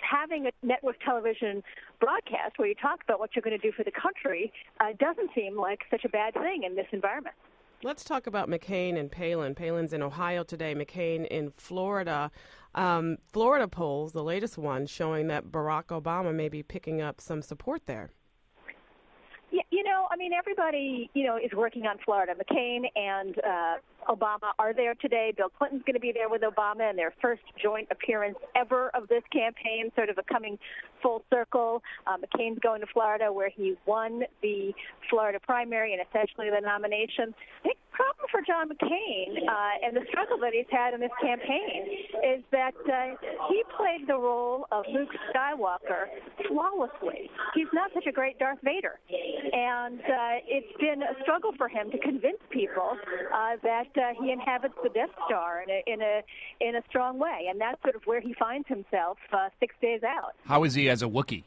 having a network television broadcast where you talk about what you're going to do for the country doesn't seem like such a bad thing in this environment. Let's talk about McCain and Palin. Palin's in Ohio today, McCain in Florida. Florida polls, the latest one, showing that Barack Obama may be picking up some support there. Yeah, everybody, is working on Florida. McCain and Obama are there today. Bill Clinton's going to be there with Obama in their first joint appearance ever of this campaign, sort of a coming full circle. McCain's going to Florida where he won the Florida primary and essentially the nomination. I think the problem for John McCain and the struggle that he's had in this campaign is that he played the role of Luke Skywalker flawlessly. He's not such a great Darth Vader. And it's been a struggle for him to convince people that he inhabits the Death Star in a strong way, and that's sort of where he finds himself 6 days out. How is he as a Wookiee?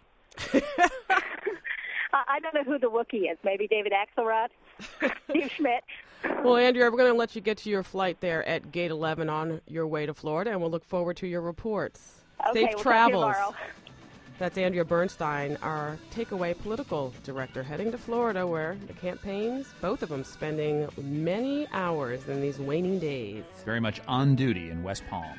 I don't know who the Wookiee is. Maybe David Axelrod, Steve Schmidt. Well, Andrea, we're going to let you get to your flight there at Gate 11 on your way to Florida, and we'll look forward to your reports. Okay, Safe we'll travels. talk to you tomorrow. That's Andrea Bernstein, our takeaway political director, heading to Florida, where the campaigns, both of them spending many hours in these waning days. Very much on duty in West Palm.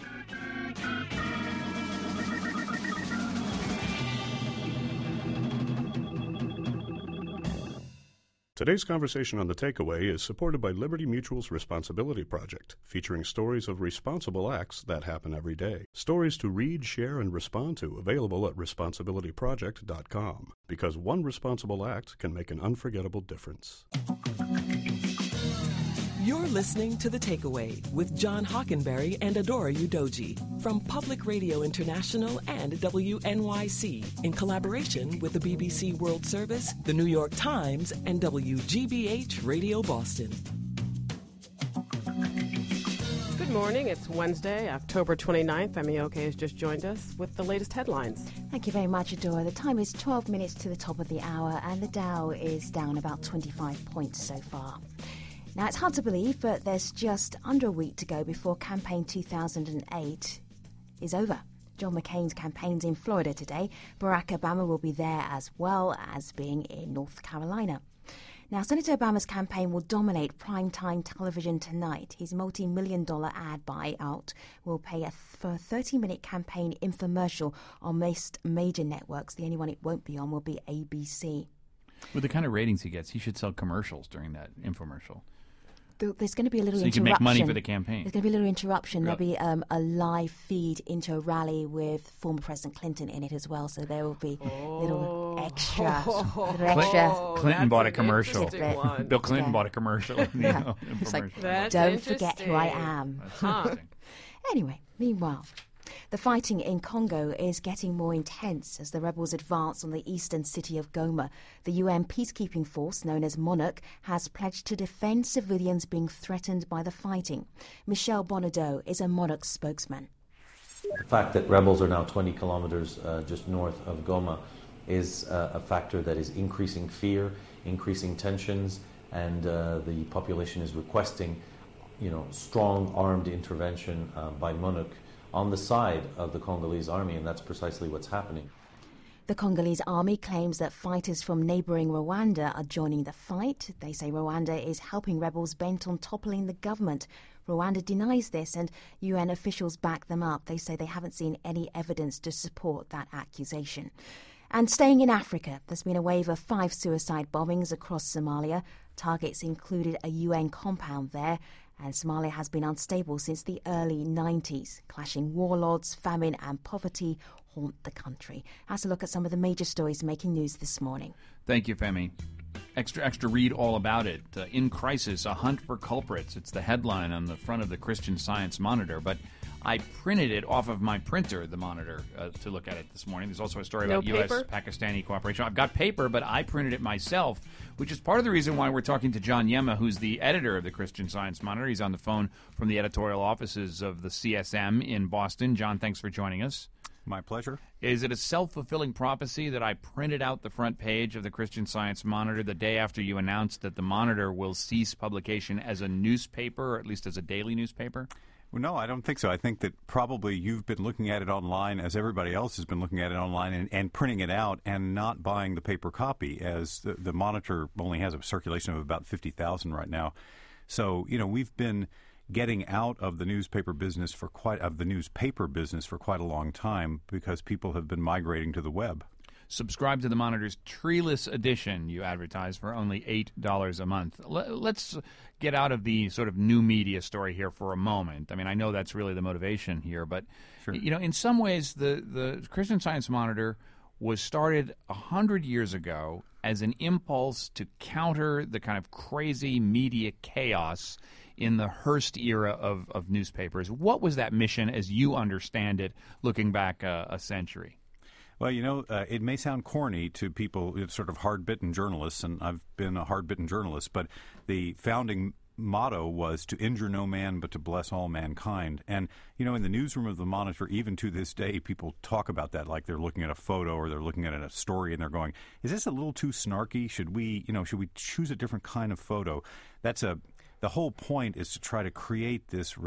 Today's conversation on The Takeaway is supported by Liberty Mutual's Responsibility Project, featuring stories of responsible acts that happen every day. Stories to read, share, and respond to, available at responsibilityproject.com. Because one responsible act can make an unforgettable difference. You're listening to The Takeaway with John Hockenberry and Adora Udoji from Public Radio International and WNYC in collaboration with the BBC World Service, the New York Times, and WGBH Radio Boston. Good morning. It's Wednesday, October 29th. Emioke has just joined us with the latest headlines. Thank you very much, Adora. The time is 12 minutes to the top of the hour, and the Dow is down about 25 points so far. Now, it's hard to believe, but there's just under a week to go before campaign 2008 is over. John McCain's campaign's in Florida today. Barack Obama will be there as well as being in North Carolina. Now, Senator Obama's campaign will dominate primetime television tonight. His multi-million-dollar ad buyout will pay for a 30-minute campaign infomercial on most major networks. The only one it won't be on will be ABC. With the kind of ratings he gets, he should sell commercials during that infomercial. There's going to be a little so you interruption. can make money for the campaign. There's going to be a little interruption. Really? There'll be a live feed into a rally with former President Clinton in it as well. So there will be little extra. Clinton bought a commercial. Bill Clinton Yeah. bought a commercial. It's like, don't forget who I am. Anyway, meanwhile, the fighting in Congo is getting more intense as the rebels advance on the eastern city of Goma. The UN peacekeeping force, known as MONUC, has pledged to defend civilians being threatened by the fighting. Michel Bonadeau is a MONUC spokesman. The fact that rebels are now 20 kilometers just north of Goma is a factor that is increasing fear, increasing tensions, and the population is requesting, strong armed intervention by MONUC on the side of the Congolese army, and that's precisely what's happening. The Congolese army claims that fighters from neighbouring Rwanda are joining the fight. They say Rwanda is helping rebels bent on toppling the government. Rwanda denies this, and UN officials back them up. They say they haven't seen any evidence to support that accusation. And staying in Africa, there's been a wave of 5 suicide bombings across Somalia. Targets included a UN compound there, and Somalia has been unstable since the early 90s. Clashing warlords, famine and poverty haunt the country. Has a look at some of the major stories making news this morning. Thank you, Femi. Extra read all about it. In Crisis, a hunt for culprits. It's the headline on the front of the Christian Science Monitor, but I printed it off of my printer, the Monitor, to look at it this morning. There's also a story about U.S.-Pakistani cooperation. I've got paper, but I printed it myself, which is part of the reason why we're talking to John Yema, who's the editor of the Christian Science Monitor. He's on the phone from the editorial offices of the CSM in Boston. John, thanks for joining us. My pleasure. Is it a self-fulfilling prophecy that I printed out the front page of the Christian Science Monitor the day after you announced that the Monitor will cease publication as a newspaper, or at least as a daily newspaper? Well, no, I don't think so. I think that probably you've been looking at it online as everybody else has been looking at it online and printing it out and not buying the paper copy, as the Monitor only has a circulation of about 50,000 right now. So, we've been getting out of the newspaper business for quite a long time because people have been migrating to the web. Subscribe to the Monitor's treeless edition you advertise for only $8 a month. Let's get out of the sort of new media story here for a moment. I mean, I know that's really the motivation here, but sure. In some ways the Christian Science Monitor was started 100 years ago as an impulse to counter the kind of crazy media chaos in the Hearst era of newspapers. What was that mission as you understand it, looking back a century? Well, it may sound corny to people, sort of hard-bitten journalists, and I've been a hard-bitten journalist, but the founding motto was to injure no man but to bless all mankind. And, in the newsroom of the Monitor, even to this day, people talk about that like they're looking at a photo or they're looking at a story and they're going, is this a little too snarky? Should we choose a different kind of photo? The whole point is to try to create this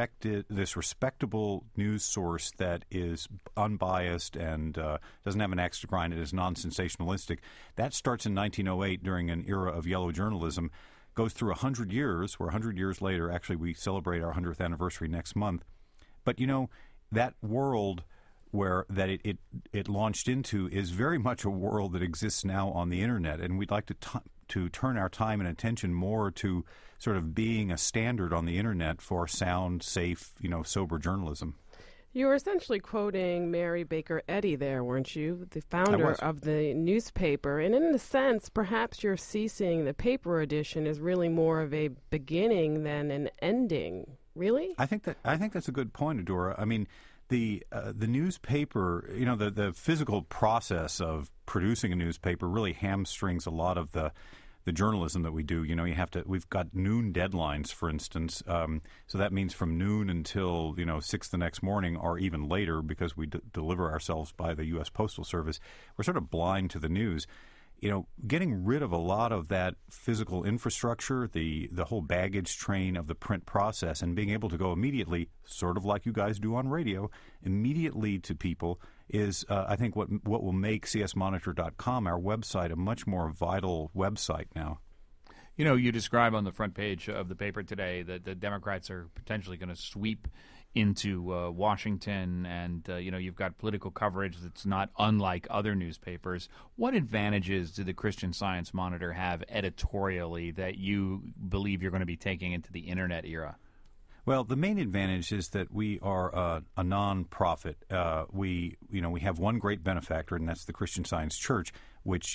respectable news source that is unbiased and doesn't have an axe to grind. It is non-sensationalistic. That starts in 1908 during an era of yellow journalism, goes through 100 years, where 100 years later, actually we celebrate our 100th anniversary next month. But, that world that it launched into is very much a world that exists now on the Internet, and we'd like to turn our time and attention more to sort of being a standard on the Internet for sound, safe, sober journalism. You were essentially quoting Mary Baker Eddy there, weren't you? The founder of the newspaper. And in a sense, perhaps your ceasing the paper edition is really more of a beginning than an ending. Really? I think that's a good point, Adora. I mean, the newspaper, the physical process of producing a newspaper really hamstrings a lot of the journalism that we do. We've got noon deadlines, for instance. So that means from noon until 6 the next morning, or even later, because we deliver ourselves by the U.S. Postal Service. We're sort of blind to the news. Getting rid of a lot of that physical infrastructure, the whole baggage train of the print process, and being able to go immediately, sort of like you guys do on radio, immediately to people is, I think, what will make csmonitor.com, our website, a much more vital website now. You describe on the front page of the paper today that the Democrats are potentially going to sweep into Washington, and you've got political coverage that's not unlike other newspapers. What advantages do the Christian Science Monitor have editorially that you believe you're going to be taking into the Internet era? Well, the main advantage is that we are a non-profit. We have one great benefactor, and that's the Christian Science Church, which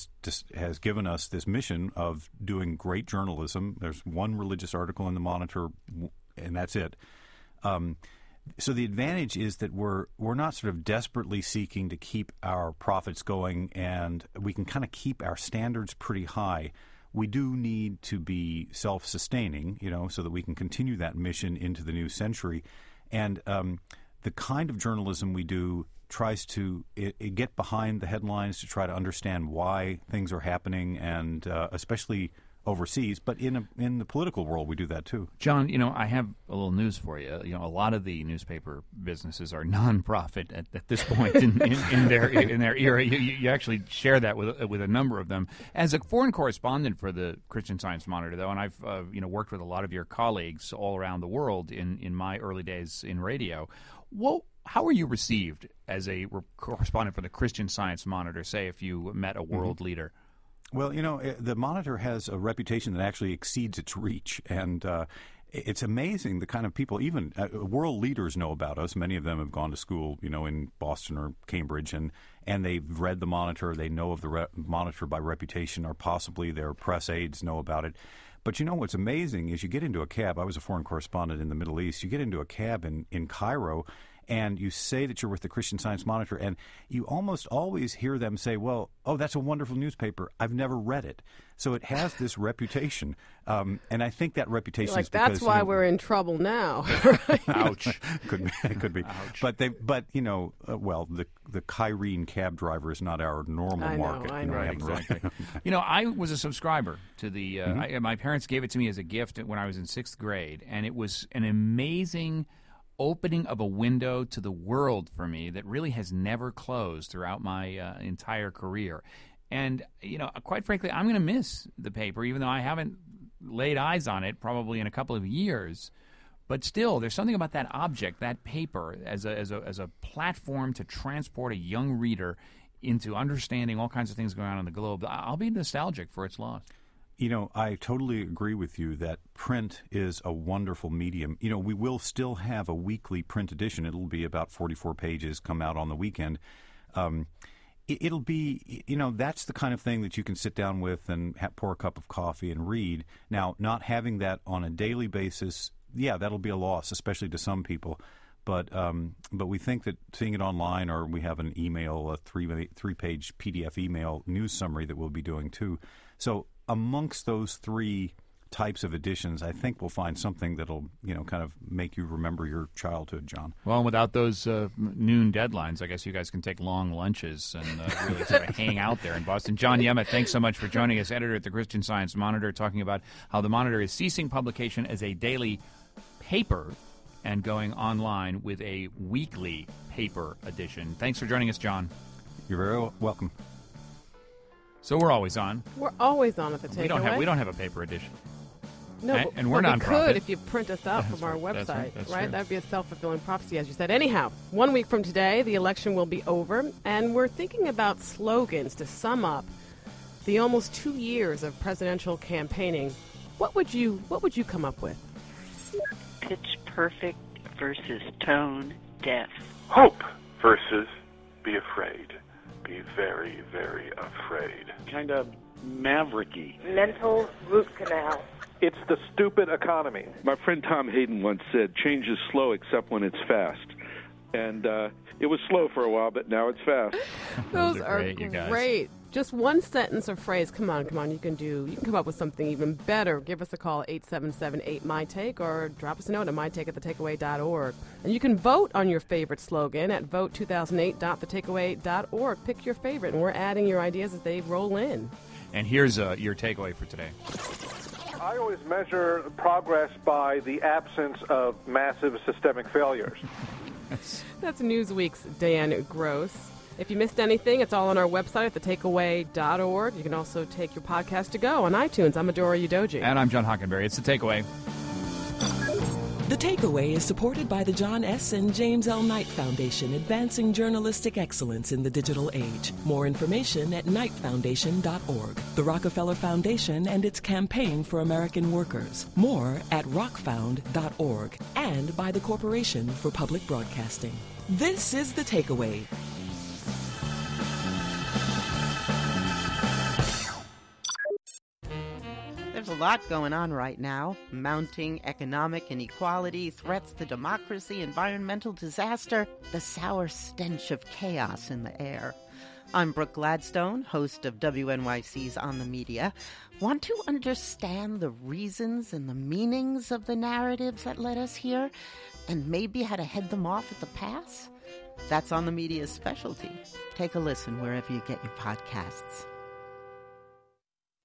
has given us this mission of doing great journalism. There's one religious article in the Monitor, and that's it. So the advantage is that we're not sort of desperately seeking to keep our profits going, and we can kind of keep our standards pretty high. We do need to be self-sustaining, so that we can continue that mission into the new century. And the kind of journalism we do tries to get behind the headlines to try to understand why things are happening, and especially overseas, but in the political world, we do that too. John, I have a little news for you. A lot of the newspaper businesses are nonprofit at this point in their era. You actually share that with a number of them. As a foreign correspondent for the Christian Science Monitor, though, and I've worked with a lot of your colleagues all around the world in my early days in radio. How were you received as a correspondent for the Christian Science Monitor? Say, if you met a world leader. Well, the Monitor has a reputation that actually exceeds its reach, and it's amazing the kind of people, even world leaders know about us. Many of them have gone to school, in Boston or Cambridge, and they've read the Monitor. They know of the Monitor by reputation, or possibly their press aides know about it. But what's amazing is you get into a cab. I was a foreign correspondent in the Middle East. You get into a cab in Cairo, and you say that you're with the Christian Science Monitor, and you almost always hear them say, well, oh, that's a wonderful newspaper. I've never read it. So it has this reputation, and I think that reputation is because... That's why we're in trouble now. Ouch. Could be. Ouch. But the Kyrene cab driver is not our normal market. I know, right, exactly. I was a subscriber to the... my parents gave it to me as a gift when I was in 6th grade, and it was an amazing opening of a window to the world for me that really has never closed throughout my entire career. And, quite frankly, I'm going to miss the paper, even though I haven't laid eyes on it probably in a couple of years. But still, there's something about that object, that paper, as a platform to transport a young reader into understanding all kinds of things going on in the globe. I'll be nostalgic for its loss. I totally agree with you that print is a wonderful medium. We will still have a weekly print edition. It'll be about 44 pages, come out on the weekend. It'll be, that's the kind of thing that you can sit down with and pour a cup of coffee and read. Now, not having that on a daily basis, that'll be a loss, especially to some people. But we think that seeing it online, or we have an email, a three-page PDF email news summary that we'll be doing too. So amongst those three types of editions, I think we'll find something that'll, kind of make you remember your childhood, John. Well, without those noon deadlines, I guess you guys can take long lunches and really sort of hang out there in Boston. John Yema, thanks so much for joining us, editor at the Christian Science Monitor, talking about how the Monitor is ceasing publication as a daily paper and going online with a weekly paper edition. Thanks for joining us, John. You're very welcome. So we're always on. We're always on at the Takeaway. We don't have a paper edition. No, and we're nonprofit. We could if you print us out from our website, right? That would be a self-fulfilling prophecy, as you said. Anyhow, 1 week from today, the election will be over, and we're thinking about slogans to sum up the almost 2 years of presidential campaigning. What would you come up with? Pitch perfect versus tone deaf. Hope versus be afraid. Be very, very afraid. Kind of mavericky. Mental root canal. It's the stupid economy. My friend Tom Hayden once said, change is slow except when it's fast. And it was slow for a while, but now it's fast. Those are great, you guys. Great. Just one sentence or phrase. Come on. You can come up with something even better. Give us a call, 877-8MyTake, or drop us a note at mytake@thetakeaway.org. And you can vote on your favorite slogan at vote2008.thetakeaway.org. Pick your favorite, and we're adding your ideas as they roll in. And here's your takeaway for today. I always measure progress by the absence of massive systemic failures. That's Newsweek's Dan Gross. If you missed anything, it's all on our website at thetakeaway.org. You can also take your podcast to go on iTunes. I'm Adora Udoji. And I'm John Hockenberry. It's The Takeaway. The Takeaway is supported by the John S. and James L. Knight Foundation, advancing journalistic excellence in the digital age. More information at knightfoundation.org. The Rockefeller Foundation and its campaign for American workers. More at rockfound.org. And by the Corporation for Public Broadcasting. This is The Takeaway. There's a lot going on right now. Mounting economic inequality, threats to democracy, environmental disaster, the sour stench of chaos in the air. I'm Brooke Gladstone, host of WNYC's On the Media. Want to understand the reasons and the meanings of the narratives that led us here, and maybe how to head them off at the pass? That's On the Media's specialty. Take a listen wherever you get your podcasts.